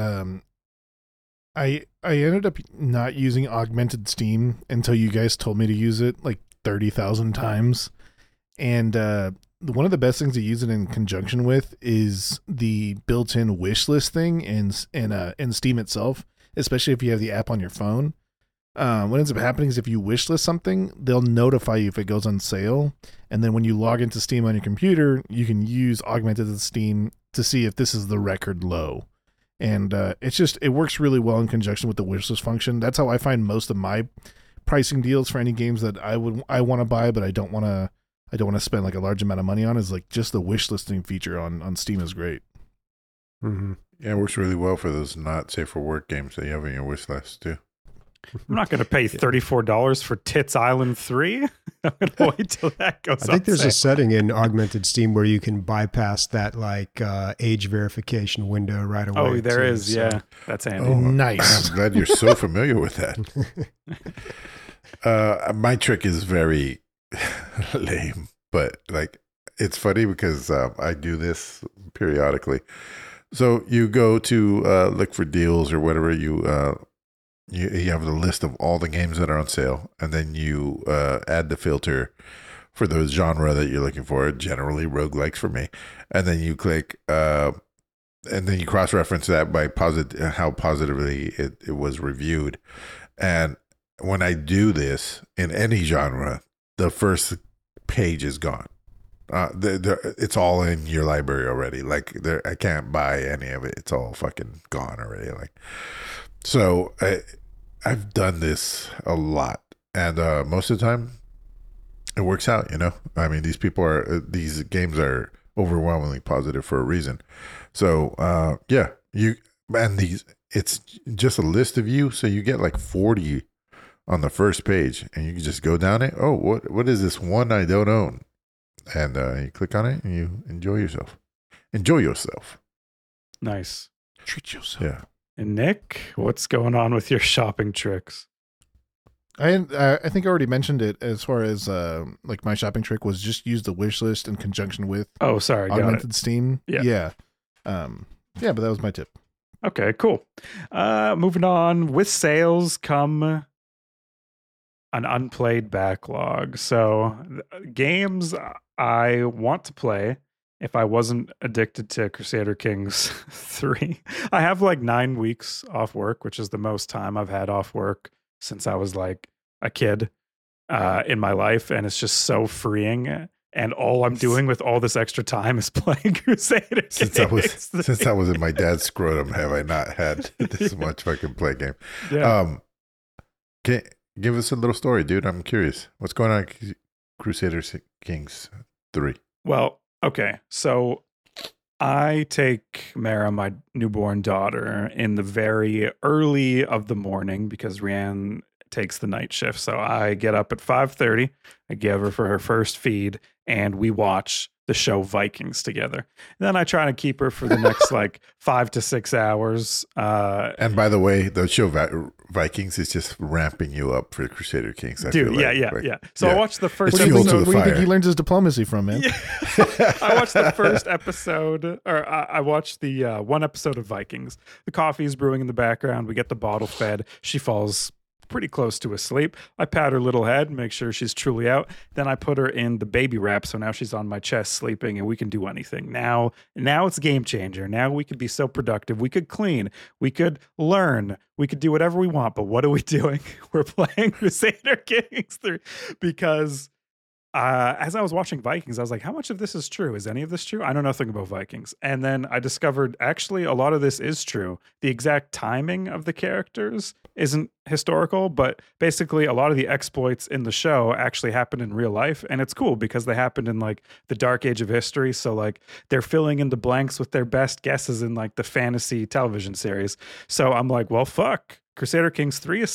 I ended up not using Augmented Steam until you guys told me to use it like 30,000 times. And one of the best things to use it in conjunction with is the built-in wish list thing in Steam itself, especially if you have the app on your phone. What ends up happening is if you wish list something, they'll notify you if it goes on sale. And then when you log into Steam on your computer, you can use Augmented Steam to see if this is the record low. And it works really well in conjunction with the wishlist function. That's how I find most of my pricing deals for any games that I want to buy, but I don't want I don't want to spend like a large amount of money on, is like just the wish listing feature on Steam is great. Mm-hmm. Yeah, it works really well for those not safe for work games that you have in your wish list too. I'm not going to pay $34 for Tits Island 3. I'm going to wait till that goes. I think there's on a sale. setting in Augmented Steam where you can bypass that like age verification window right away. Oh, there too, is. so- Yeah, that's handy. Oh, Nice. I'm glad you're so familiar with that. My trick is very lame, but like it's funny because I do this periodically. So you go to look for deals or whatever. You have the list of all the games that are on sale, and then you add the filter for the genre that you're looking for. Generally, roguelikes for me, and then you click. And then you cross-reference that by how positively it was reviewed. And when I do this in any genre, the first page is gone. It's all in your library already. Like I can't buy any of it. It's all fucking gone already. Like, so I've done this a lot, and most of the time it works out. You know, I mean, these games are overwhelmingly positive for a reason. So it's just a list of you, so you get like 40 on the first page, and you can just go down it. Oh, what is this one I don't own? And you click on it, and you enjoy yourself. Nice. Treat yourself. Yeah. And Nick, what's going on with your shopping tricks? I think I already mentioned it as far as like my shopping trick was just use the wish list in conjunction with Oh, sorry, got it. Augmented Steam. Yeah. Yeah. But that was my tip. Okay, cool. Moving on. With sales come an unplayed backlog. So games I want to play if I wasn't addicted to Crusader Kings 3. I have like 9 weeks off work, which is the most time I've had off work since I was like a kid in my life. And it's just so freeing. And all I'm doing with all this extra time is playing Crusader Kings. Since I was in my dad's scrotum, have I not had this much fucking play game? Yeah. Give us a little story, dude. I'm curious. What's going on in Crusader Kings 3? Well, okay. So I take Mara, my newborn daughter, in the very early of the morning because Rianne takes the night shift. So I get up at 5:30. I give her for her first feed, and we watch the show Vikings together. And then I try to keep her for the next like 5 to 6 hours. And by the way, the show Vikings is just ramping you up for Crusader Kings. I Dude, feel yeah. So I watched the first It's fuel to episode. the Where do you think fire. he learns his diplomacy from, man? I watched the first episode, or I watched the one episode of Vikings. The coffee's brewing in the background. We get the bottle fed. She falls pretty close to asleep. I pat her little head, make sure she's truly out. Then I put her in the baby wrap, so now she's on my chest sleeping, and we can do anything. Now it's a game changer. Now we could be so productive. We could clean. We could learn. We could do whatever we want. But what are we doing? We're playing Crusader Kings 3 because as I was watching Vikings, I was like, how much of this is true? Is any of this true? I know nothing about Vikings. And then I discovered actually a lot of this is true. The exact timing of the characters isn't historical, but basically a lot of the exploits in the show actually happened in real life. And it's cool because they happened in like the dark age of history. So like they're filling in the blanks with their best guesses in like the fantasy television series. So I'm like, well, fuck. Crusader Kings 3 is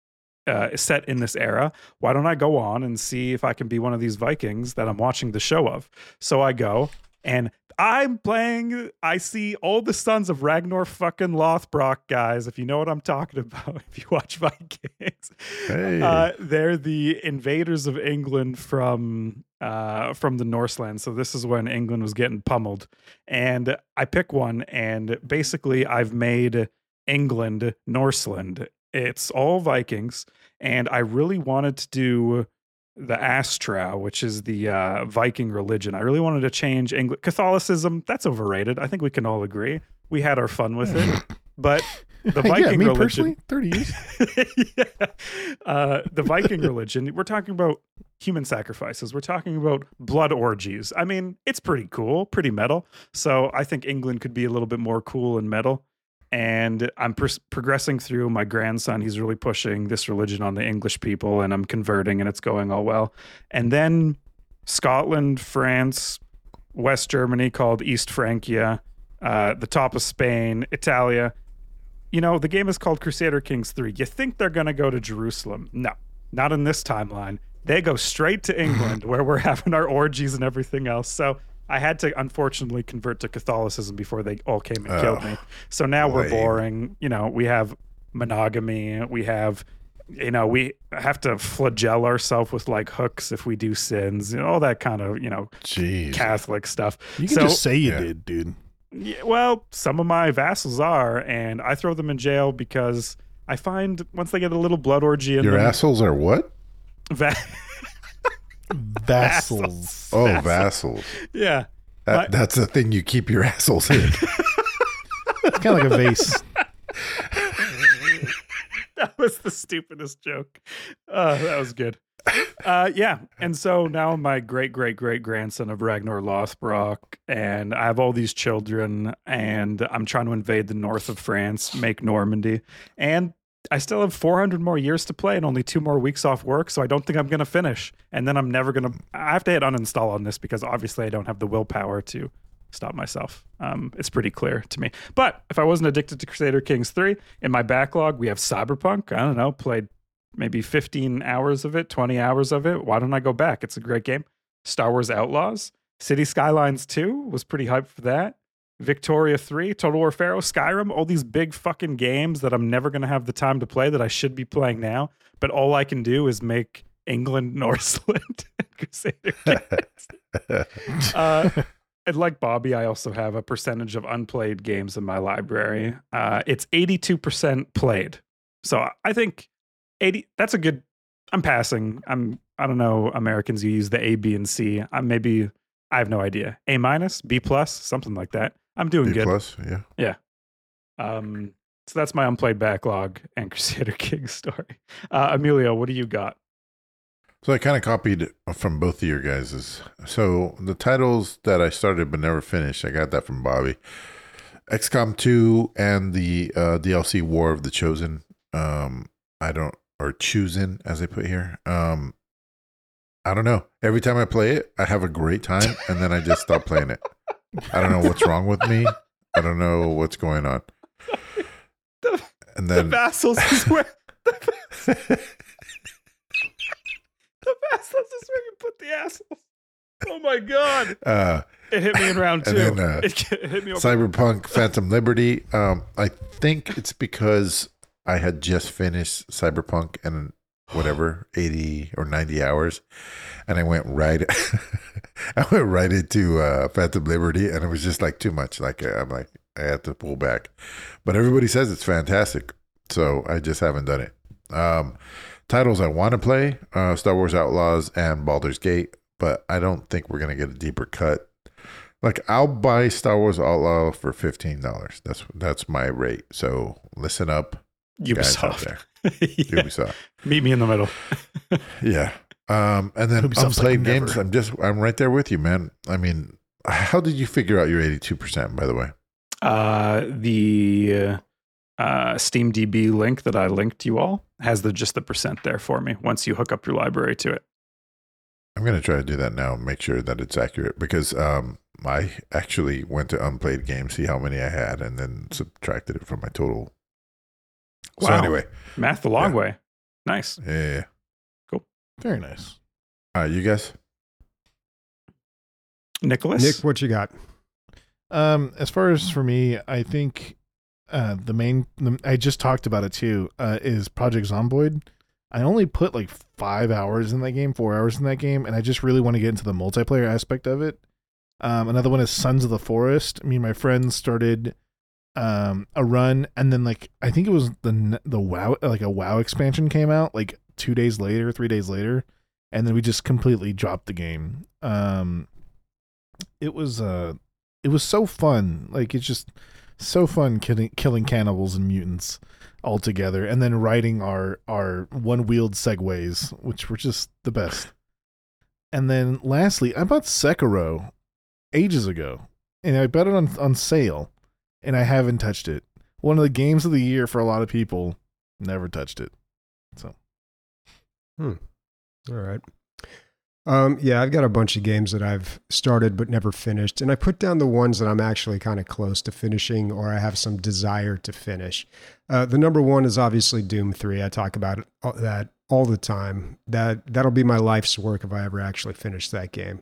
set in this era. Why don't I go on and see if I can be one of these Vikings that I'm watching the show of? So I go and I'm playing. I see all the sons of Ragnar fucking Lothbrok, guys. If you know what I'm talking about, if you watch Vikings, Hey. they're the invaders of England from the Norseland. So this is when England was getting pummeled, and I pick one, and basically I've made England Norseland. It's all Vikings, and I really wanted to do the Astra, which is the Viking religion. I really wanted to change England. Catholicism, that's overrated. I think we can all agree. We had our fun with it, but the Viking me religion, personally, 30 years. the Viking religion, we're talking about human sacrifices. We're talking about blood orgies. I mean, it's pretty cool, pretty metal. So I think England could be a little bit more cool and metal. And I'm progressing through. My grandson, he's really pushing this religion on the English people, and I'm converting, and it's going all well. And then Scotland, France, West Germany called East Francia, the top of Spain, Italia. You know, the game is called Crusader Kings 3. You think they're going to go to Jerusalem? No, not in this timeline. They go straight to England where we're having our orgies and everything else. So I had to unfortunately convert to Catholicism before they all came and killed me. So now we're boring. You know, we have monogamy. We have, you know, we have to flagell ourselves with like hooks if we do sins, you know, all that kind of, you know, Jeez. Catholic stuff. You can just say you did, dude. Yeah, well, some of my vassals are, and I throw them in jail because I find once they get a little blood orgy in Your them, assholes are what? Vassals. Oh, vassals. Yeah. That's the thing you keep your assholes in. It's kind of like a vase. That was the stupidest joke. That was good. Yeah. And so now I'm my great grandson of Ragnar Lothbrok, and I have all these children, and I'm trying to invade the north of France, make Normandy. And I still have 400 more years to play and only 2 more weeks off work, so I don't think I'm going to finish. And then I'm never going to... I have to hit uninstall on this because obviously I don't have the willpower to stop myself. It's pretty clear to me. But if I wasn't addicted to Crusader Kings 3, in my backlog, we have Cyberpunk. I don't know, played maybe 15 hours of it, 20 hours of it. Why don't I go back? It's a great game. Star Wars Outlaws. City Skylines 2 was pretty hyped for that. Victoria 3, Total War Pharaoh, Skyrim, all these big fucking games that I'm never going to have the time to play that I should be playing now. But all I can do is make England, Norseland, and Crusader Kings. And like Bobby, I also have a percentage of unplayed games in my library. It's 82% played. So I think 80, that's a good, I'm passing. I don't know, Americans, you use the A, B, and C. I have no idea. A minus, B plus, something like that. I'm doing good. B plus, yeah. Yeah. So that's my unplayed backlog and Crusader Kings story. Emilio, what do you got? So I kind of copied from both of your guys's. So the titles that I started but never finished, I got that from Bobby. XCOM 2 and the DLC War of the Chosen. Or Chosen, as they put here. I don't know. Every time I play it, I have a great time, and then I just stop playing it. I don't know what's wrong with me. I don't know what's going on. And then the vassals is where the vassals is where you put the assholes. Oh my god! It hit me in round 2. Then, it hit me over. Cyberpunk Phantom Liberty. I think it's because I had just finished Cyberpunk and whatever 80 or 90 hours, and I went right into Phantom Liberty, and it was just like too much. Like I had to pull back, but everybody says it's fantastic, so I just haven't done it. Titles I want to play: Star Wars Outlaws and Baldur's Gate, but I don't think we're gonna get a deeper cut. Like, I'll buy Star Wars Outlaw for $15. That's my rate. So listen up, guys out Ubisoft. there. Yeah. Ubisoft. Meet me in the middle. Yeah. And then Ubisoft's unplayed like games. never. I'm right there with you, man. I mean, how did you figure out your 82%, by the way? The Steam DB link that I linked you all has just the percent there for me once you hook up your library to it. I'm going to try to do that now and make sure that it's accurate, because I actually went to unplayed games, see how many I had, and then subtracted it from my total. Wow. So anyway. Math the long Yeah. way. Nice. Yeah. Very nice. You guys? Nicholas? Nick, what you got? As far as for me, I think I just talked about it too, is Project Zomboid. I only put like 5 hours in that game, 4 hours in that game, and I just really want to get into the multiplayer aspect of it. Another one is Sons of the Forest. Me and my friends started a run, and then like I think it was the WoW, like a WoW expansion came out like 2 days later, 3 days later, and then we just completely dropped the game. It was so fun. Like, it's just so fun killing cannibals and mutants all together, and then riding our one-wheeled segways, which were just the best. And then lastly, I bought Sekiro ages ago, and I bought it on sale, and I haven't touched it. One of the games of the year for a lot of people, never touched it. So All right. Yeah, I've got a bunch of games that I've started but never finished, and I put down the ones that I'm actually kind of close to finishing or I have some desire to finish. The number one is obviously Doom 3. I talk about that all the time. That'll be my life's work if I ever actually finish that game.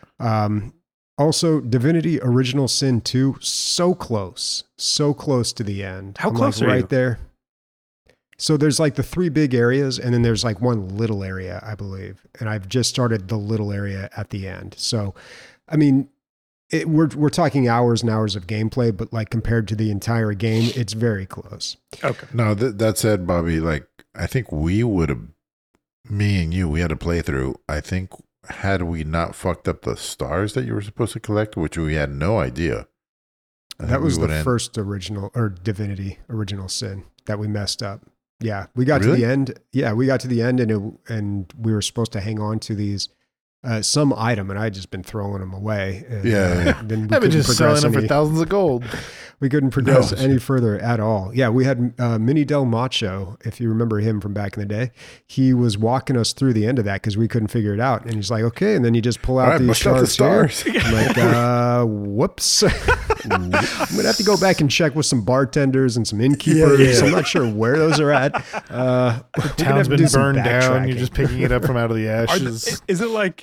Also, Divinity Original Sin 2, so close to the end. How I'm close like are right you? there. So there's like the 3 big areas, and then there's like one little area, I believe. And I've just started the little area at the end. So, I mean, we're talking hours and hours of gameplay, but like compared to the entire game, it's very close. Okay. No, that said, Bobby, like, I think we would have, me and you, we had a playthrough. I think had we not fucked up the stars that you were supposed to collect, which we had no idea. That was the first original, or Divinity Original Sin that we messed up. Yeah, we got to the end. Yeah, we got to the end, and we were supposed to hang on to these some item, and I had just been throwing them away. And, then we I've been just selling them for any, thousands of gold. We couldn't progress any further at all. Yeah, we had Mini Del Macho, if you remember him from back in the day. He was walking us through the end of that because we couldn't figure it out, and he's like, "Okay," and then you just pull out these stars. I'm like, whoops. I'm gonna have to go back and check with some bartenders and some innkeepers. I'm not sure where those are at. The town's been burned down. You're just picking it up from out of the ashes. Is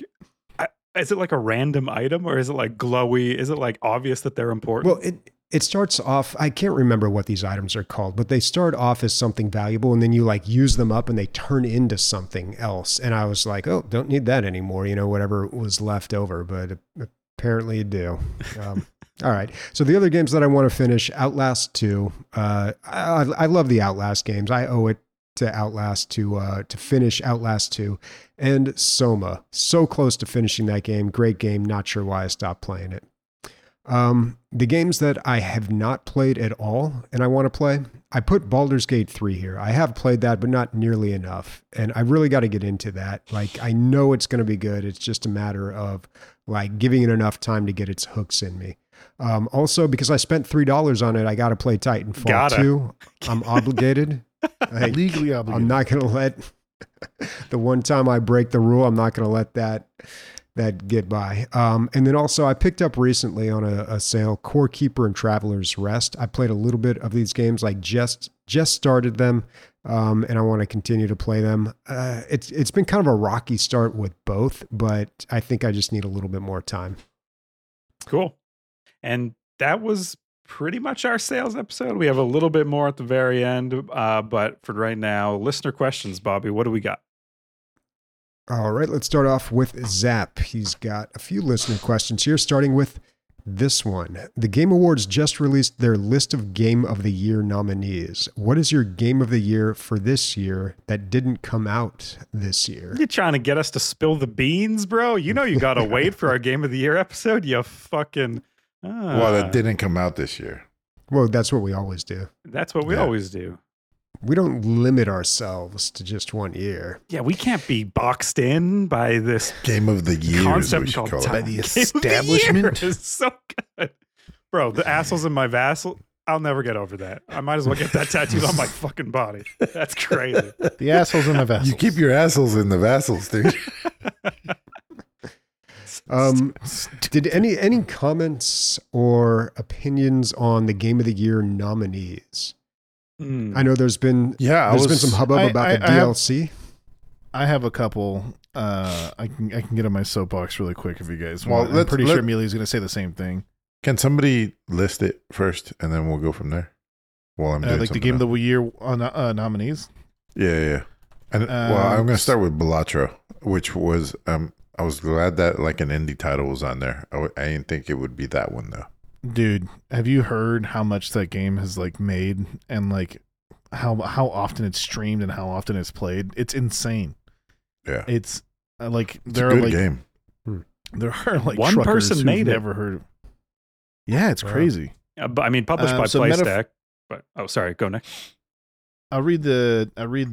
it like a random item, or is it like glowy? Is it like obvious that they're important? Well, it starts off, I can't remember what these items are called, but they start off as something valuable, and then you like use them up and they turn into something else. And I was like, oh, don't need that anymore, whatever was left over, but apparently you do. All right. So the other games that I want to finish, Outlast 2. I love the Outlast games. I owe it to Outlast to finish Outlast 2. And Soma. So close to finishing that game. Great game. Not sure why I stopped playing it. The games that I have not played at all and I want to play, I put Baldur's Gate 3 here. I have played that, but not nearly enough. And I really got to get into that. Like, I know it's going to be good. It's just a matter of like giving it enough time to get its hooks in me. Also, because I spent $3 on it, I got to play Titanfall 2. I'm obligated. Legally obligated. I'm not going to let the one time I break the rule, I'm not going to let that get by. And then also I picked up recently on a sale, Core Keeper and Traveler's Rest. I played a little bit of these games, like just started them. And I want to continue to play them. It's been kind of a rocky start with both, but I think I just need a little bit more time. Cool. And that was pretty much our sales episode. We have a little bit more at the very end, but for right now, listener questions, Bobby, what do we got? All right, let's start off with Zap. He's got a few listener questions here, starting with this one. The Game Awards just released their list of Game of the Year nominees. What is your Game of the Year for this year that didn't come out this year? You trying to get us to spill the beans, bro? You know you got to wait for our Game of the Year episode, you fucking... Well, that didn't come out this year. Well, that's what we always do. That's what we always do. We don't limit ourselves to just one year. Yeah, we can't be boxed in by this Game of the Year concept called by the establishment. Is so good, bro. The assholes in my vassal. I'll never get over that. I might as well get that tattooed on my fucking body. That's crazy. The assholes in my vassals. You keep your assholes in the vassals, dude. Did any comments or opinions on the Game of the Year nominees? I know there's been some hubbub about the DLC. I have a couple. I can get on my soapbox really quick if you guys Well, want. I'm pretty sure Amelia's going to say the same thing. Can somebody list it first, and then we'll go from there? While I'm doing like the Game of the Year nominees. Yeah. And I'm going to start with Balatro, which was I was glad that like an indie title was on there. I didn't think it would be that one though. Dude, have you heard how much that game has like made and like how often it's streamed and how often it's played? It's insane. Yeah, it's like it's a good game. There are like one person made it. Never heard. Yeah, it's crazy. But I mean, published by PlayStack. But sorry, go next. I'll read the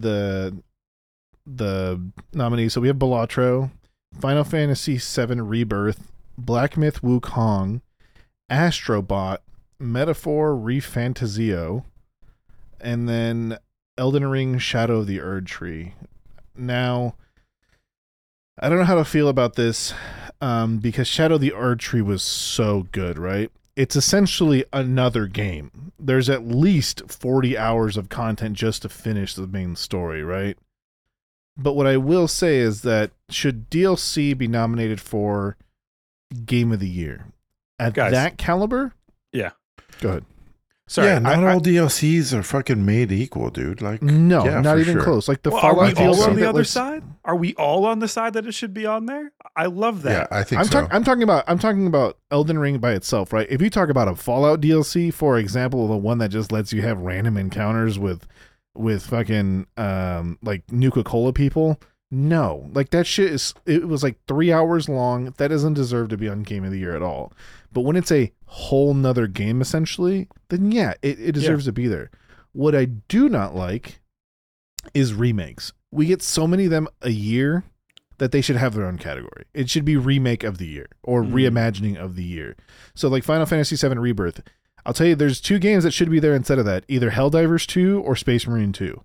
nominees. So we have Balatro, Final Fantasy VII Rebirth, Black Myth Wukong, Astrobot, Metaphor Refantazio, and then Elden Ring Shadow of the Erd Tree. Now, I don't know how to feel about this because Shadow the Erdtree was so good, right? It's essentially another game. There's at least 40 hours of content just to finish the main story, right? But what I will say is that should DLC be nominated for Game of the Year at Guys. that caliber? Yeah. Go ahead. Sorry, yeah, not all DLCs are fucking made equal, dude. Like, No, yeah, not for even sure. close. Like the Well, are we Fallout all DLC on the that other was- side? Are we all on the side that it should be on there? I love Yeah, that. I think I'm, so. I'm talking about Elden Ring by itself, right? If you talk about a Fallout DLC, for example, the one that just lets you have random encounters with fucking like Nuka-Cola people, no, like that shit is. It was like 3 hours long. That doesn't deserve to be on Game of the Year at all. But when it's a whole nother game, essentially, then yeah, it deserves to be there. What I do not like is remakes. We get so many of them a year that they should have their own category. It should be remake of the year or reimagining of the year. So like Final Fantasy VII Rebirth, I'll tell you, there's 2 games that should be there instead of that, either Helldivers 2 or Space Marine 2.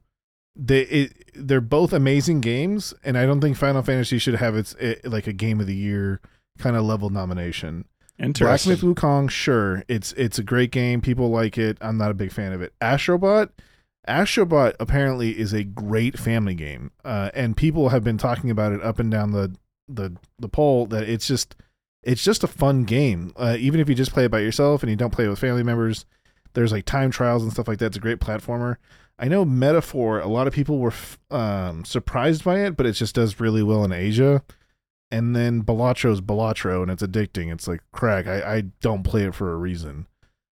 They're both amazing games, and I don't think Final Fantasy should have like a Game of the Year kind of level nomination. Black Interesting. Myth Wukong, sure, it's a great game. People like it. I'm not a big fan of it. Astrobot apparently is a great family game, and people have been talking about it up and down the poll that it's just a fun game. Even if you just play it by yourself and you don't play it with family members, there's like time trials and stuff like that. It's a great platformer. I know Metaphor, a lot of people were surprised by it, but it just does really well in Asia. And then Balattro's Balatro, and it's addicting. It's like crack. I don't play it for a reason.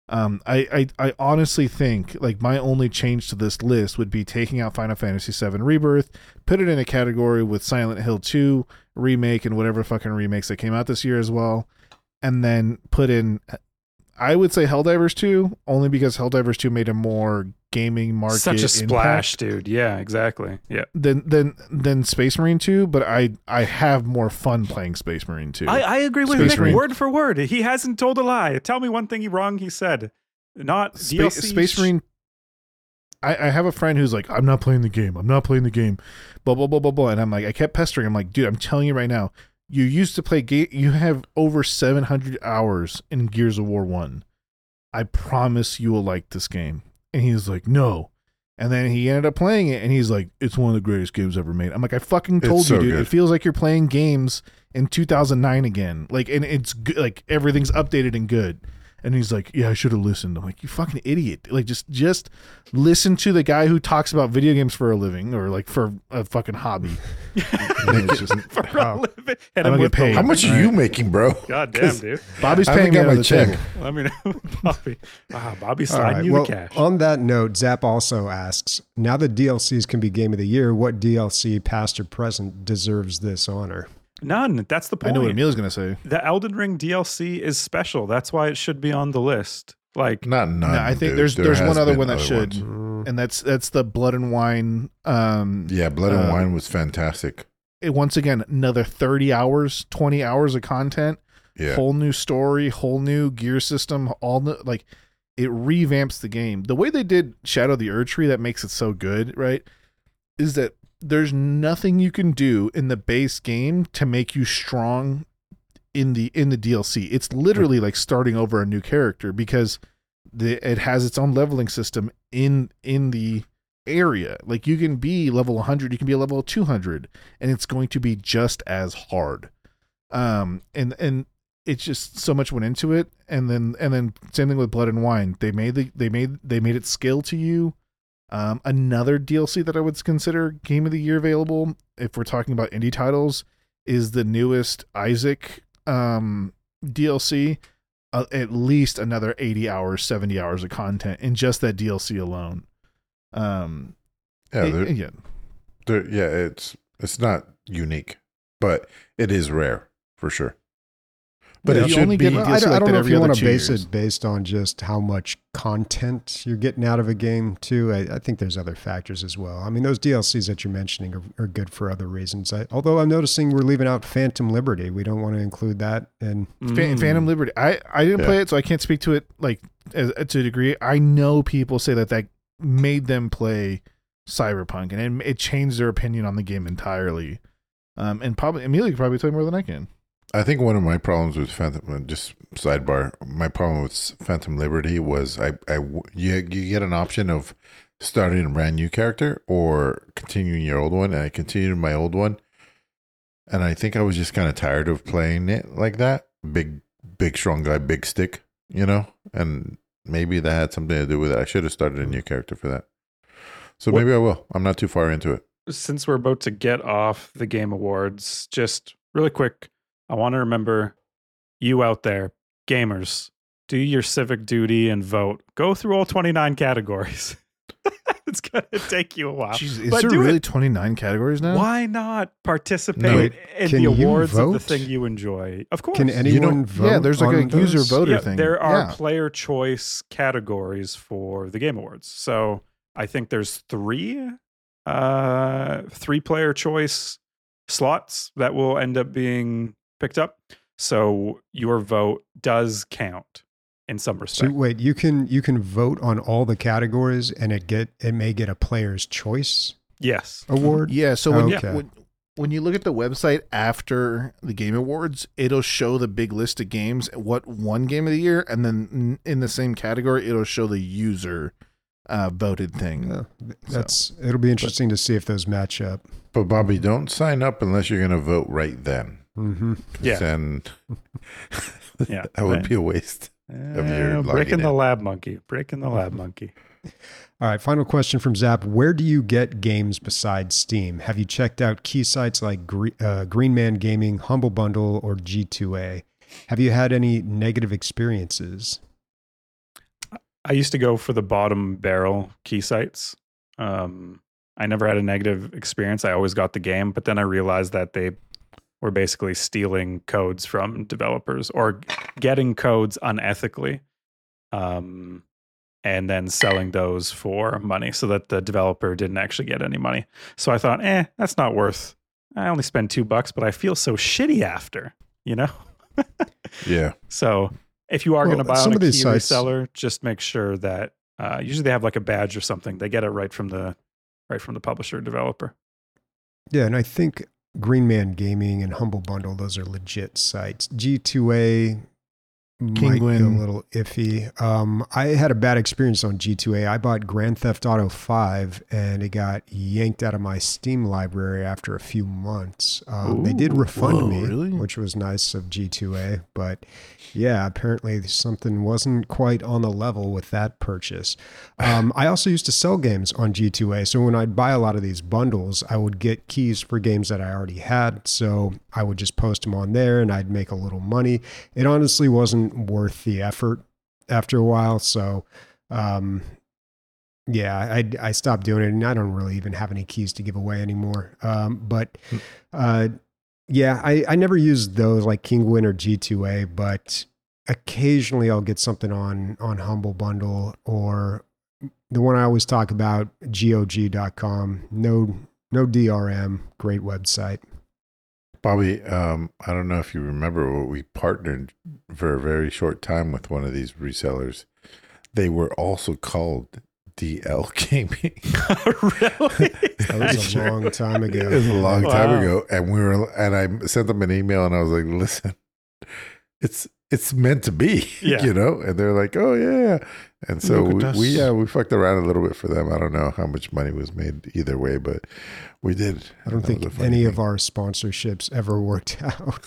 I honestly think like my only change to this list would be taking out Final Fantasy VII Rebirth, put it in a category with Silent Hill 2 remake and whatever fucking remakes that came out this year as well, and then put in, I would say Helldivers 2, only because Helldivers 2 made a more gaming market Such a splash, impact dude. Yeah, exactly. Yeah. than Space Marine 2, but I have more fun playing Space Marine 2. I agree with Space Nick Marine. word for word. He hasn't told a lie. Tell me one thing wrong he said. Not DLC. Space Marine. I have a friend who's like, I'm not playing the game. Blah, blah, blah, blah, blah. And I'm like, I kept pestering. I'm like, dude, I'm telling you right now, you used to play game. You have over 700 hours in Gears of War 1. I promise you will like this game. And he's like, no. And then he ended up playing it, and he's like, it's one of the greatest games ever made. I'm like, I fucking told It's you, so dude. good. It feels like you're playing games in 2009 again. Like, and it's good, like everything's updated and good. And he's like, yeah, I should have listened. I'm like, you fucking idiot. Like, just listen to the guy who talks about video games for a living or like for a fucking hobby. It's just- For a living. Hit I him don't with get paid. How much are you making, bro? God damn, dude. Bobby's I paying haven't me got out of my the check. table. Let me know, Bobby. Wow, Bobby's All sliding right. you Well, the cash. on that note, Zap also asks, now that DLCs can be Game of the Year, what DLC, past or present, deserves this honor? None. That's the I point. know what Emil's going to say. The Elden Ring DLC is special. That's why it should be on the list. Like, Not none. No, I think dude. there's There one has other been one that other should. ones. And that's the Blood and Wine. Yeah, Blood and Wine was fantastic. Once again, another 30 hours, 20 hours of content, Yeah. whole new story, whole new gear system, all new, like it revamps the game. The way they did Shadow the Erdtree that makes it so good, right? Is that there's nothing you can do in the base game to make you strong in the DLC. It's literally like starting over a new character because it has its own leveling system in the area. Like you can be level 100, you can be a level 200, and it's going to be just as hard. And it's just so much went into it. And then same thing with Blood and Wine. They made it scale to you. Another DLC that I would consider Game of the Year available, if we're talking about indie titles, is the newest Isaac DLC. At least another 80 hours, 70 hours of content in just that DLC alone. Yeah, it's not unique, but it is rare for sure. But Yeah, it you should only be. get Well, DLC I don't like that know if every you other want to 2 base years. it based on just how much content you're getting out of a game, too. I think there's other factors as well. I mean, those DLCs that you're mentioning are good for other reasons. Although I'm noticing we're leaving out Phantom Liberty. We don't want to include that. And Phantom Liberty. I didn't Yeah. play it, so I can't speak to it like to a degree. I know people say that made them play Cyberpunk, and it changed their opinion on the game entirely. And probably Amelia could probably tell you more than I can. I think one of my problems with Phantom, just sidebar, my problem with Phantom Liberty was you get an option of starting a brand new character or continuing your old one, and I continued my old one, and I think I was just kind of tired of playing it like that, big strong guy, big stick, and maybe that had something to do with it. I should have started a new character for that, so maybe I will. I'm not too far into it. Since we're about to get off the Game Awards, just really quick, I want to remember you out there, gamers, do your civic duty and vote. Go through all 29 categories. It's going to take you a while. Jeez, is there really 29 categories now? Why not participate in the awards of the thing you enjoy? Of course. Can anyone vote? Yeah, there's like a those? user voter thing. There are player choice categories for the Game Awards. So I think there's three player choice slots that will end up being picked up. So your vote does count in some respect. So wait, you can vote on all the categories and it may get a player's choice Yes. award? Yeah, so when you look at the website after the Game Awards, it'll show the big list of games, what won Game of the Year, and then in the same category, it'll show the user voted thing. Yeah, it'll be interesting to see if those match up. But Bobby, don't sign up unless you're going to vote right then. Mm-hmm. Yeah. Then Yeah. that would be a waste of your breaking logging the in. lab monkey. Breaking the lab monkey. All right, final question from Zap. Where do you get games besides Steam? Have you checked out key sites like Green Man Gaming, Humble Bundle, or G2A? Have you had any negative experiences? I used to go for the bottom barrel key sites. I never had a negative experience. I always got the game, but then I realized that they were basically stealing codes from developers or getting codes unethically, and then selling those for money so that the developer didn't actually get any money. So I thought, that's not worth. I only spend $2, but I feel so shitty after, Yeah. So if you are going to buy on a key sites, reseller, just make sure that usually they have like a badge or something. They get it right from the publisher developer. Yeah, and I think Green Man Gaming and Humble Bundle, those are legit sites. G2A might be a Penguin. little iffy. I had a bad experience on G2A. I bought Grand Theft Auto 5 and it got yanked out of my Steam library after a few months. They did refund me, really? which was nice of G2A. But yeah, apparently something wasn't quite on the level with that purchase. I also used to sell games on G2A. So when I'd buy a lot of these bundles, I would get keys for games that I already had. So I would just post them on there and I'd make a little money. It honestly wasn't worth the effort after a while. So, yeah, I stopped doing it and I don't really even have any keys to give away anymore. Yeah, I never used those like Penguin or G2A, but occasionally I'll get something on Humble Bundle or the one I always talk about, GOG.com. No DRM, great website. Bobby, I don't know if you remember, we partnered for a very short time with one of these resellers. They were also called DL Gaming. Really? That was a long time ago. It was a long time Wow. ago, and I sent them an email, and I was like, "Listen, it's meant to be, Yeah. And they're like, "Oh yeah," and so Look at us. we fucked around a little bit for them. I don't know how much money was made either way, but we did. I don't That think was a funny any of thing. our sponsorships ever worked out.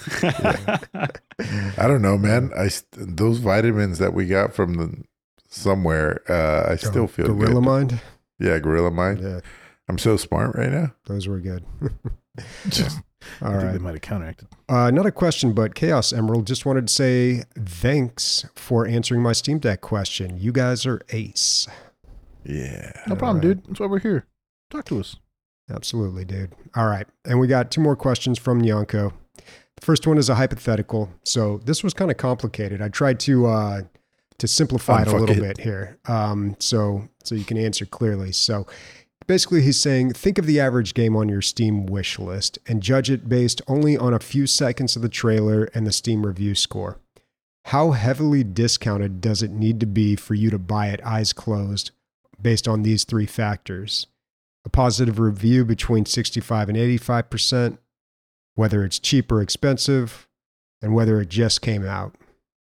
I don't know, man. Those vitamins that we got from somewhere, I still feel Gorilla good. Mind. Yeah, Gorilla Mind. Yeah, I'm so smart right now. those were good. All I think right. they might have counteracted. Not a question, but Chaos Emerald just wanted to say thanks for answering my Steam Deck question. You guys are ace. Yeah. No problem, right. dude. That's why we're here. Talk to us. Absolutely, dude. All right. And we got two more questions from Nyonko. The first one is a hypothetical. So this was kind of complicated. I tried to simplify it a Unfuck little it. bit here. So you can answer clearly. So basically he's saying, think of the average game on your Steam wish list and judge it based only on a few seconds of the trailer and the Steam review score. How heavily discounted does it need to be for you to buy it eyes closed based on these three factors? A positive review between 65 and 85%, whether it's cheap or expensive, and whether it just came out.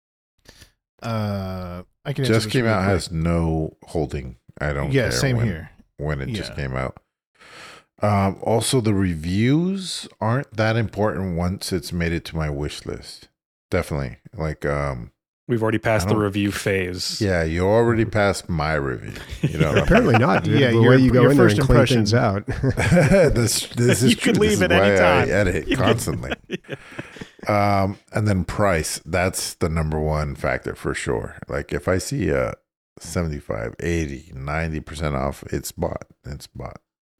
I can Just came out has no holding. I don't care. Yeah, same here. When it just Yeah. came out. Also, the reviews aren't that important once it's made it to my wish list. Definitely. Like, We've already passed I the don't- review phase. yeah, you already passed my review. You know, Apparently not, dude. Yeah, the your- way you go your in there first and clean impression. things out. this is You could true. leave This is at any why time. I edit You could- constantly. And then price. That's the number one factor for sure. Like if I see a 75, 80, 90% off, it's bought. It's bought.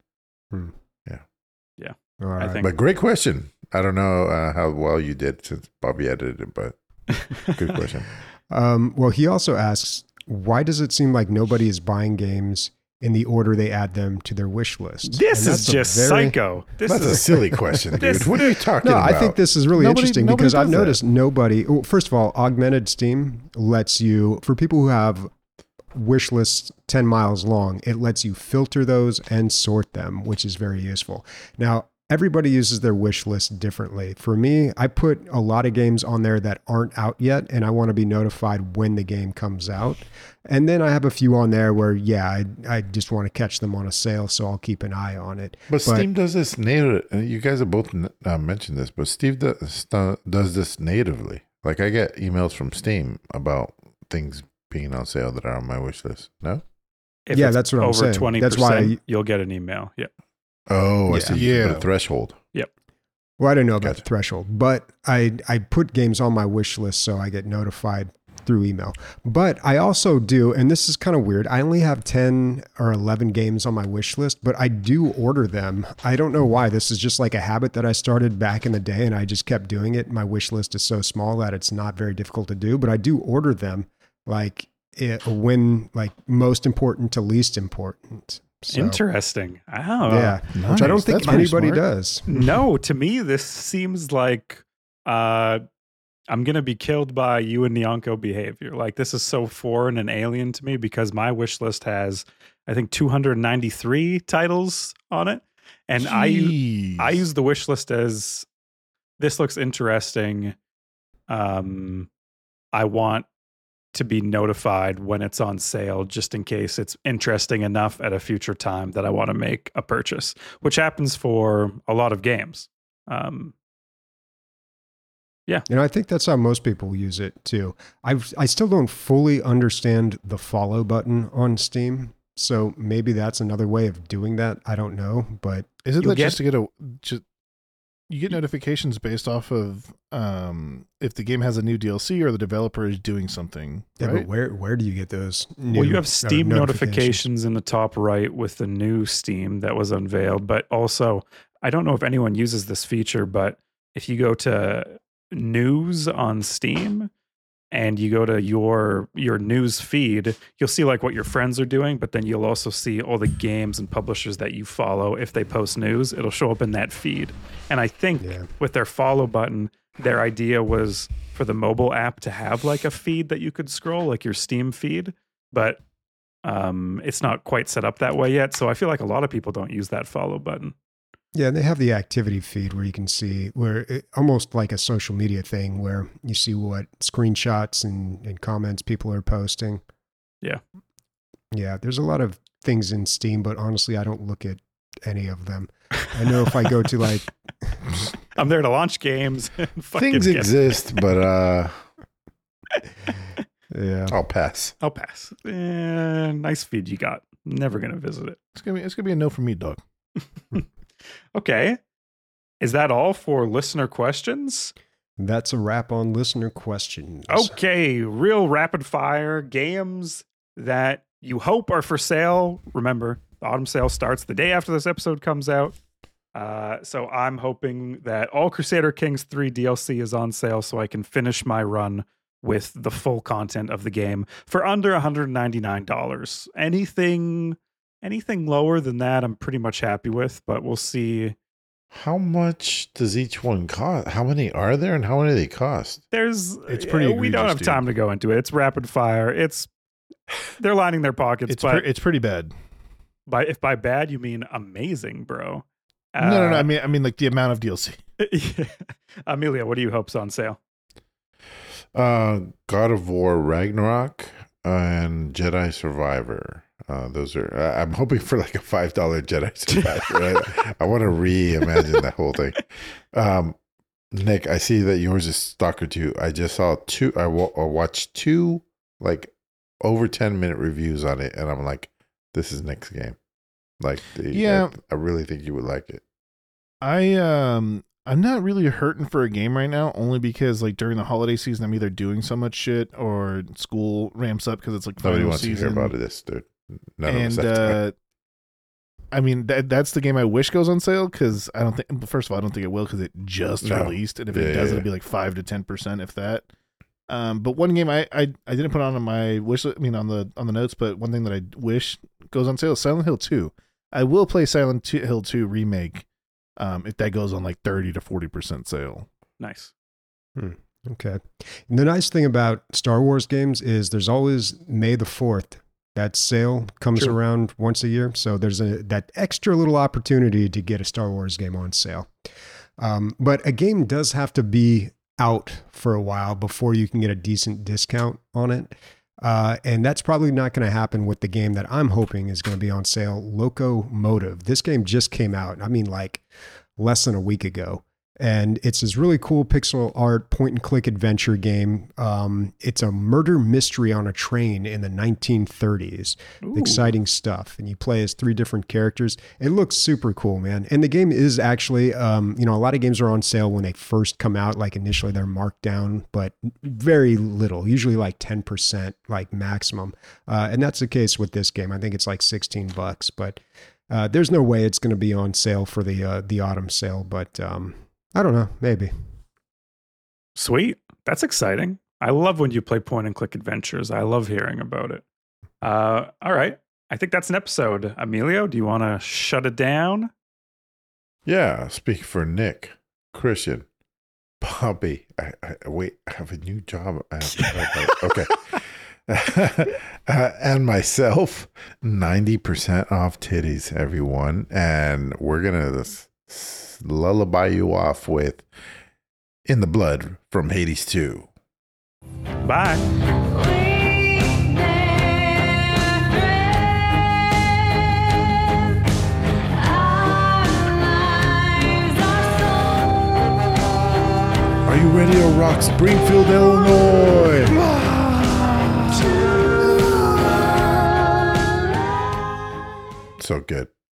All right. I think- But great question. I don't know how well you did since Bobby edited it, but good question. Well, he also asks, why does it seem like nobody is buying games in the order they add them to their wish list? This And is that's a just very- psycho. This That's a is silly question, dude. This- What are you talking No, about? I think this is really Nobody- interesting nobody because I've does that. noticed nobody. Well, first of all, Augmented Steam lets you, for people who have wish lists 10 miles long, it lets you filter those and sort them, which is very useful. Now, everybody uses their wish list differently. For me, I put a lot of games on there that aren't out yet, and I want to be notified when the game comes out. And then I have a few on there where, yeah, I just want to catch them on a sale, so I'll keep an eye on it. But Steam does this native. You guys have both mentioned this, but Steve does this natively. Like I get emails from Steam about things being on sale that are on my wish list. No? if Yeah, it's that's what I'm over saying. 20%, That's why you'll get an email. Yeah. Oh, I Yeah. see. Yeah. The threshold. Well, I don't know about Gotcha. the threshold, but I put games on my wish list so I get notified through email. But I also do, and this is kind of weird, I only have 10 or 11 games on my wish list, but I do order them. I don't know why. This is just like a habit that I started back in the day, and I just kept doing it. My wish list is so small that it's not very difficult to do, but I do order them like when like most important to least important. So, Interesting. Oh. yeah, which I don't Nice. think That's pretty anybody smart. does. No, to me, this seems like I'm going to be killed by you and Nyonko behavior. Like, this is so foreign and alien to me because my wish list has, I think, 293 titles on it. And I use the wish list as this looks interesting. I want to be notified when it's on sale, just in case it's interesting enough at a future time that I want to make a purchase, which happens for a lot of games. And I think that's how most people use it too. I still don't fully understand the follow button on Steam. So maybe that's another way of doing that. I don't know, but Is it You'll that just to get you get notifications based off of if the game has a new DLC or the developer is doing something, yeah, right? but where do you get those? Well, you have Steam notifications? notifications in the top right with the new Steam that was unveiled. But also, I don't know if anyone uses this feature, but if you go to news on Steam and you go to your news feed, you'll see like what your friends are doing, but then you'll also see all the games and publishers that you follow. If they post news, it'll show up in that feed. And I think Yeah. with their follow button, their idea was for the mobile app to have like a feed that you could scroll, like your Steam feed, but it's not quite set up that way yet. So I feel like a lot of people don't use that follow button. Yeah, they have the activity feed where you can see almost like a social media thing where you see what screenshots and comments people are posting. Yeah. Yeah, there's a lot of things in Steam, but honestly, I don't look at any of them. I know if I go to like, I'm there to launch games. And fucking Things get- exist, but yeah. I'll pass. I'll pass. Nice feed you got. Never gonna visit it. It's gonna be a no from me, dog. Okay. Is that all for listener questions? That's a wrap on listener questions. Okay, real rapid fire games that you hope are for sale. Remember, the autumn sale starts the day after this episode comes out. So I'm hoping that all Crusader Kings 3 DLC is on sale so I can finish my run with the full content of the game for under $199. Anything lower than that, I'm pretty much happy with, but we'll see. How much does each one cost? How many are there and how many do they cost? It's pretty we don't egregious, have time to go into it. It's rapid fire. They're lining their pockets. It's but it's pretty bad. if by bad you mean amazing, bro. No. I mean, like the amount of DLC. Amelia, what do you hope's on sale? God of War Ragnarok and Jedi Survivor. Those are. I'm hoping for like a $5 Jedi Survivor. Right? I want to reimagine that whole thing. Nick, I see that yours is Stalker 2. I just saw two. I watched two like over 10-minute reviews on it, and I'm like, this is Nick's game. Like, I really think you would like it. I'm not really hurting for a game right now, only because like during the holiday season, I'm either doing so much shit or school ramps up because it's like Nobody final wants season. to hear about this, dude. None And of us have time. I mean, that's the game I wish goes on sale because I don't think. First of all, I don't think it will because it just released, and if it does, it'll be like 5 to 10%, if that. But one game I didn't put on my wish. I mean, on the notes, but one thing that I wish goes on sale is Silent Hill 2. I will play Silent Hill 2 remake. If that goes on like 30 to 40% sale. Nice. Okay. And the nice thing about Star Wars games is there's always May the 4th. That sale comes around once a year. So there's that extra little opportunity to get a Star Wars game on sale. But a game does have to be out for a while before you can get a decent discount on it. And that's probably not going to happen with the game that I'm hoping is going to be on sale, Locomotive. This game just came out. I mean, like less than a week ago. And it's this really cool pixel art point and click adventure game. It's a murder mystery on a train in the 1930s. Ooh. Exciting stuff. And you play as 3 different characters. It looks super cool, man. And the game is actually, a lot of games are on sale when they first come out. Like initially they're marked down, but very little, usually like 10%, like maximum. And that's the case with this game. I think it's like $16, but there's no way it's going to be on sale for the autumn sale. But I don't know, maybe. Sweet. That's exciting. I love when you play point and click adventures. I love hearing about it. All right. I think that's an episode. Emilio, do you want to shut it down? Yeah, speak for Nick, Christian, Bobby. Wait, I have a new job. Okay. And myself, 90% off titties, everyone. And we're going to lullaby you off with In the Blood from Hades 2. Bye. Are you ready to rock Springfield, Illinois? So good.